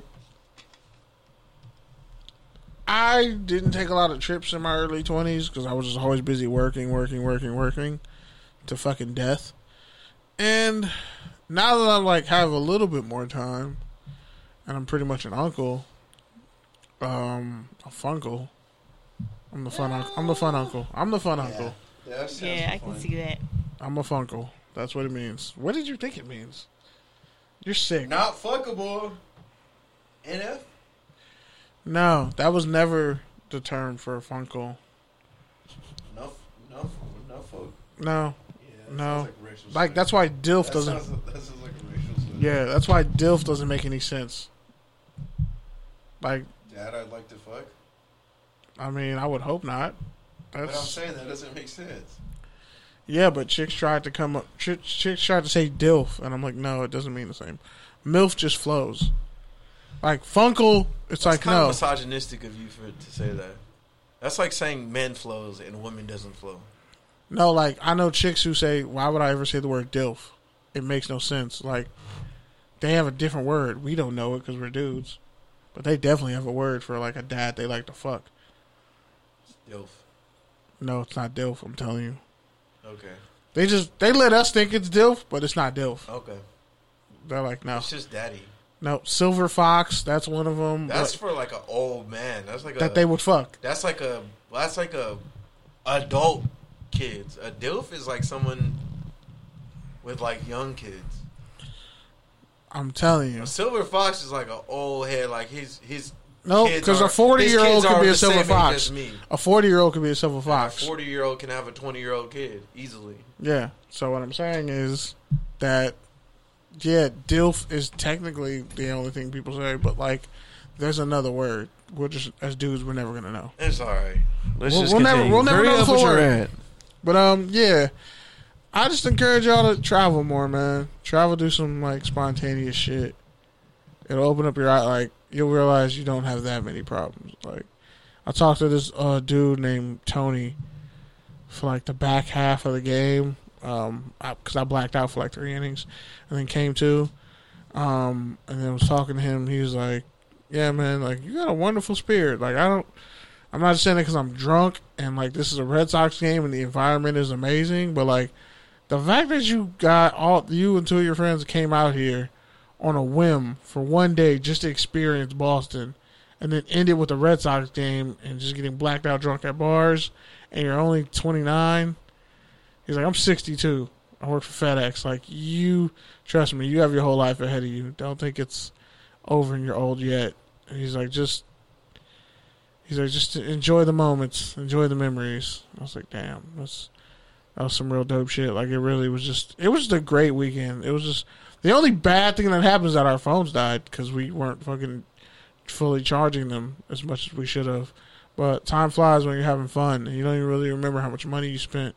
I didn't take a lot of trips in my early 20s because I was just always busy working to fucking death. And now that I like have a little bit more time, and I'm pretty much an uncle, a funkle. I'm the fun uncle. I'm the fun uncle. I'm the fun uncle. Yeah, I can see that. I'm a funkle. That's what it means. What did you think it means? You're sick. Not fuckable. NF? No, that was never the term for a funkle. No folk. No, Yeah, no. Like that's why DILF doesn't. That sounds like a racial slur. Yeah, that's why DILF doesn't make any sense. Like, Dad, I'd like to fuck. I mean, I would hope not. But I'm That's saying that doesn't make sense. yeah, but chicks tried to come up. Chicks tried to say DILF, and I'm like, no, it doesn't mean the same. MILF just flows. Like funkle, it's It's like kind no. of misogynistic of you to say that. That's like saying men flows and women doesn't flow. No, like, I know chicks who say, why would I ever say the word DILF? It makes no sense. Like, they have a different word. We don't know it because we're dudes. But they definitely have a word for, like, a dad they like to fuck. DILF. No, it's not DILF, I'm telling you. Okay. They let us think it's DILF, but it's not DILF. Okay. They're like, no. It's just daddy. No, Silver Fox, that's one of them. That's for like an old man. That's like that they would fuck. That's like a adult kids. A DILF is like someone with like young kids. I'm telling you. A Silver Fox is like an old head. Like his no, because a 40-year-old could be a Silver Fox. A 40-year-old could be a Silver Fox. A 40-year-old can have a 20-year-old kid easily. Yeah. So what I'm saying is that, yeah, DILF is technically the only thing people say, but like, there's another word. We're just, as dudes, we're never gonna know. It's all right. We'll never know the full word. But yeah, I just encourage y'all to travel more, man. Travel, do some like spontaneous shit. It'll open up your eye. Like, you'll realize you don't have that many problems. Like, I talked to this dude named Tony for like the back half of the game, because I blacked out for like 3 innings, and then came to, and then was talking to him. He was like, "Yeah, man, like, you got a wonderful spirit. Like, I'm not just saying it because I'm drunk and like this is a Red Sox game and the environment is amazing, but like the fact that you got you and 2 of your friends came out here on a whim for one day just to experience Boston, and then ended with a Red Sox game and just getting blacked out drunk at bars, and you're only 29. He's like, I'm 62. I work for FedEx. Like, you, trust me, you have your whole life ahead of you. Don't think it's over and you're old yet. And he's like, just enjoy the moments, enjoy the memories. I was like, damn, that was some real dope shit. Like, it was just a great weekend. It was just, the only bad thing that happened is that our phones died because we weren't fucking fully charging them as much as we should have. But time flies when you're having fun, and you don't even really remember how much money you spent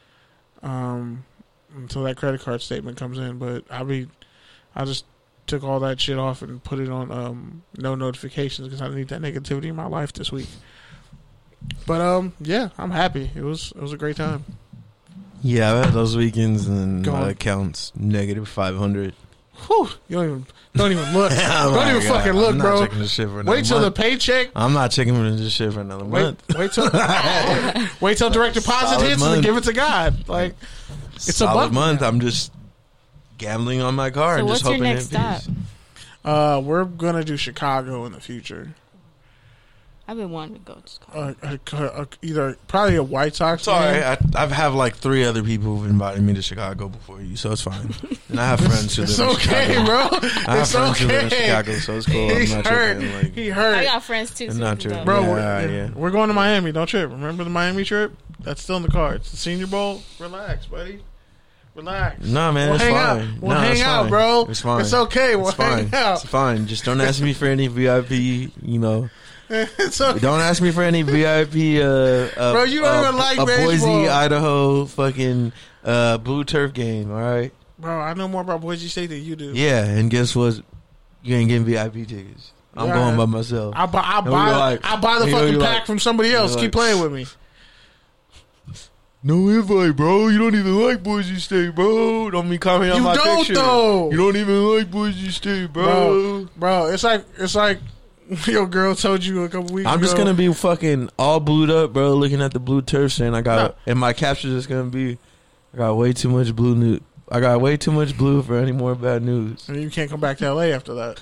until that credit card statement comes in. But I just took all that shit off and put it on no notifications because I need that negativity in my life this week. But yeah, I'm happy. It was a great time. Yeah, I've had those weekends and my account's negative 500. Whew, you don't even look. Don't even fucking look, bro. Checking this shit for another wait till month. the paycheck. I'm not checking this shit for another month. Wait till direct deposit hits and then give it to God. Like, it's a solid month. Now. I'm just gambling on my car and just hoping what's your next stop? We're gonna do Chicago in the future. I've been wanting to go to Chicago. Either probably a White Sox. Sorry, I've have like 3 other people who've invited me to Chicago before you, so it's fine. And I have friends who live in Chicago. Bro. I have friends who live in Chicago, so it's cool. He's I'm not hurt. tripping. Like, He hurt. I got friends too. I'm not tripping. Bro, yeah. We're going to Miami. Don't trip. Remember the Miami trip? That's still in the cards. The Senior Bowl. Relax, buddy. Relax. No, man, we'll it's hang fine. Out. We'll hang out, bro. It's fine. It's okay. We'll hang out. It's fine. Just don't ask me for any VIP, It's okay. Don't ask me for any VIP. Bro, you don't even like a baseball. Boise, Idaho, fucking blue turf game. All right, bro. I know more about Boise State than you do. Yeah, and guess what? You ain't getting VIP tickets. I'm going by myself. I buy the fucking pack from somebody else. Keep playing with me. No invite, bro. You don't even like Boise State, bro. Don't be commenting on my picture. Though. You don't even like Boise State, bro. Bro, it's like your girl told you a couple weeks ago. I'm just gonna be fucking all blued up, bro. Looking at the blue turf saying and my caption is gonna be, I got way too much blue I got way too much blue for any more bad news. And you can't come back to LA after that.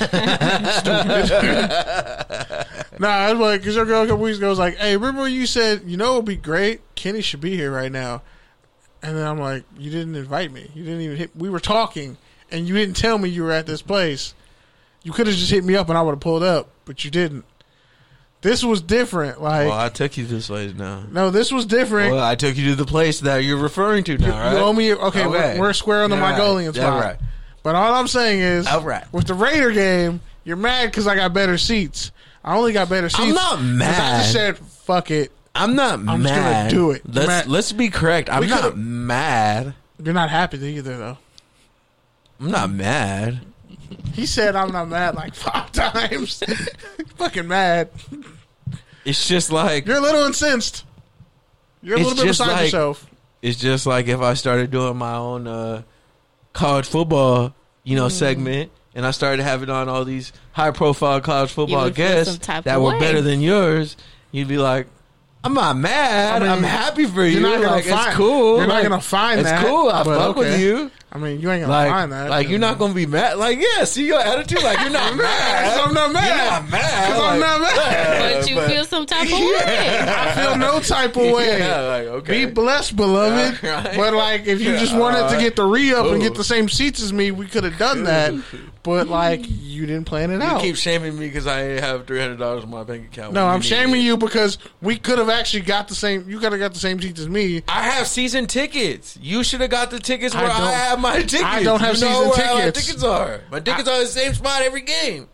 Nah, it's like, because your girl a couple weeks ago was like, hey, remember when you said, it would be great? Kenny should be here right now. And then I'm like, you didn't invite me. You didn't even we were talking, and you didn't tell me you were at this place. You could have just hit me up and I would have pulled up, but you didn't. This was different. Like, well, I took you this place now. No, this was different. Well, I took you to the place that you're referring to now, right? You owe me. Okay. We're square on the Mongolian spot. Right. But all I'm saying is, right. With the Raider game, you're mad because I got better seats. I only got better seats. I'm not mad. I just said, fuck it. I'm not mad. I'm just going to do it. Let's be correct. I'm not mad. You're not happy either, though. I'm not mad. He said I'm not mad like 5 times. Fucking mad. It's just like You're a little incensed. You're a It's little bit just beside like- yourself. it's just like if I started doing my own college football, segment, and I started having on all these high profile college football would feel guests some type that of were way. better than yours. You'd be like, I'm not mad. I mean, I'm happy for you. You're not gonna Like, find. it's cool. You're not Like, gonna find it's that. cool. I but fuck with okay. you. I mean, you ain't gonna Like, find that. like you're not gonna be mad. Like, yeah, see your attitude. Like you're not mad. I'm not mad. You're not mad. Because I'm not mad. But you feel some type of way. I feel no type of way. Yeah, like okay. Be blessed, beloved. Right. But like, if you just wanted to get the re-up and get the same seats as me, we could have done that. But like, you didn't plan it You out. keep shaming me because I have $300 in my bank account. No, when I'm need shaming it. you because we could have actually got the same. You could have got the same seats as me. I have season tickets. You should have got the tickets where I I, don't- have my tickets. I don't have you know season where my tickets. tickets are. My tickets are the same spot every game.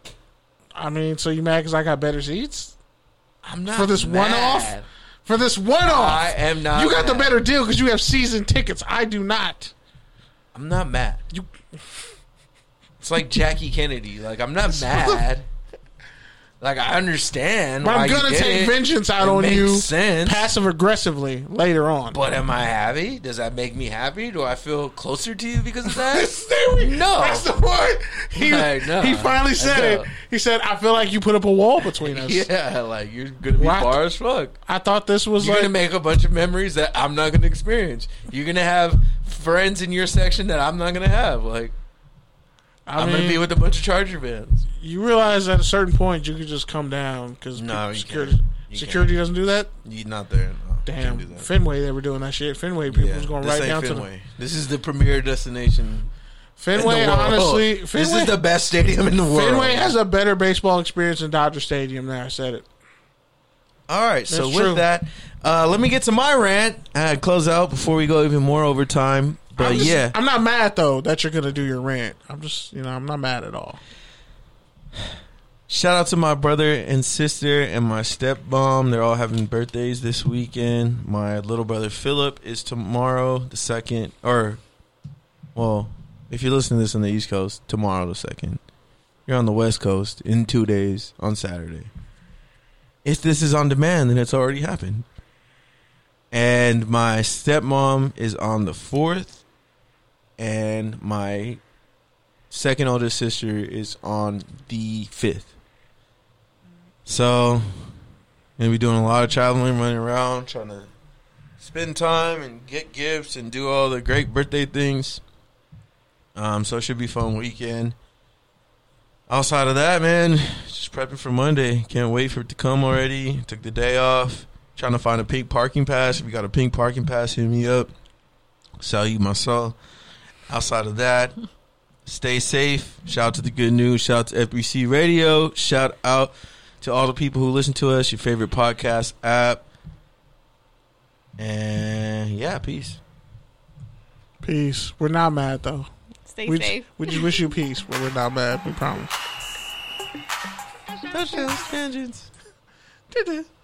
I mean, so you mad because I got better seats I'm not for this mad. one-off? For this one-off, I am not. you got the mad. better deal because you have season tickets. I do not. I'm not mad. You- It's like Jackie Kennedy. Like I'm not mad. Like I understand. But why I'm you gonna did take it. vengeance out It on makes you sense. passive aggressively later on. But am I happy? Does that make me happy? Do I feel closer to you because of that? No, that's the point. He, Like, no. he finally said No. it. He said, "I feel like you put up a wall between us." Yeah, like you're gonna be What? far as fuck. I thought this was You're like gonna make a bunch of memories that I'm not gonna experience. You're gonna have friends in your section that I'm not gonna have. Like I'm mean, gonna be with a bunch of Charger fans. you realize at a certain point you could just come down because No, you security can't. You security doesn't do that. You're not there. No, you Damn, can't do that. Fenway, they were doing that shit. Fenway people was going this right ain't down to the Fenway. This is the premier destination. Fenway. in the world. Honestly, this Fenway, is the best stadium in the world. Fenway has a better baseball experience than Dodger Stadium. There, I said it. All right, so That's with true. that, let me get to my rant. Close out before we go even more overtime. But I'm not mad though that you're gonna do your rant. I'm just, I'm not mad at all. shout out to my brother and sister and my stepmom. They're all having birthdays this weekend. My little brother Philip is tomorrow, the 2nd. Or, well, if you're listening to this on the East Coast, tomorrow the 2nd. You're on the West Coast in 2 days on Saturday. If this is on demand, then it's already happened. And my stepmom is on the 4th. And my second oldest sister is on the 5th. So, gonna be doing a lot of traveling, running around, trying to spend time and get gifts and do all the great birthday things. So it should be a fun weekend. Outside of that, man, just prepping for Monday. Can't wait for it to come already. Took the day off. Trying to find a pink parking pass. If you got a pink parking pass, hit me up. Sell you my soul. Outside of that, stay safe. Shout out to the good news. Shout out to FBC Radio. Shout out to all the people who listen to us, your favorite podcast app. And yeah, peace. Peace. We're not mad though. Stay We safe. we just wish you peace, but we're not mad. We promise. Touchdowns, tangents. Did it.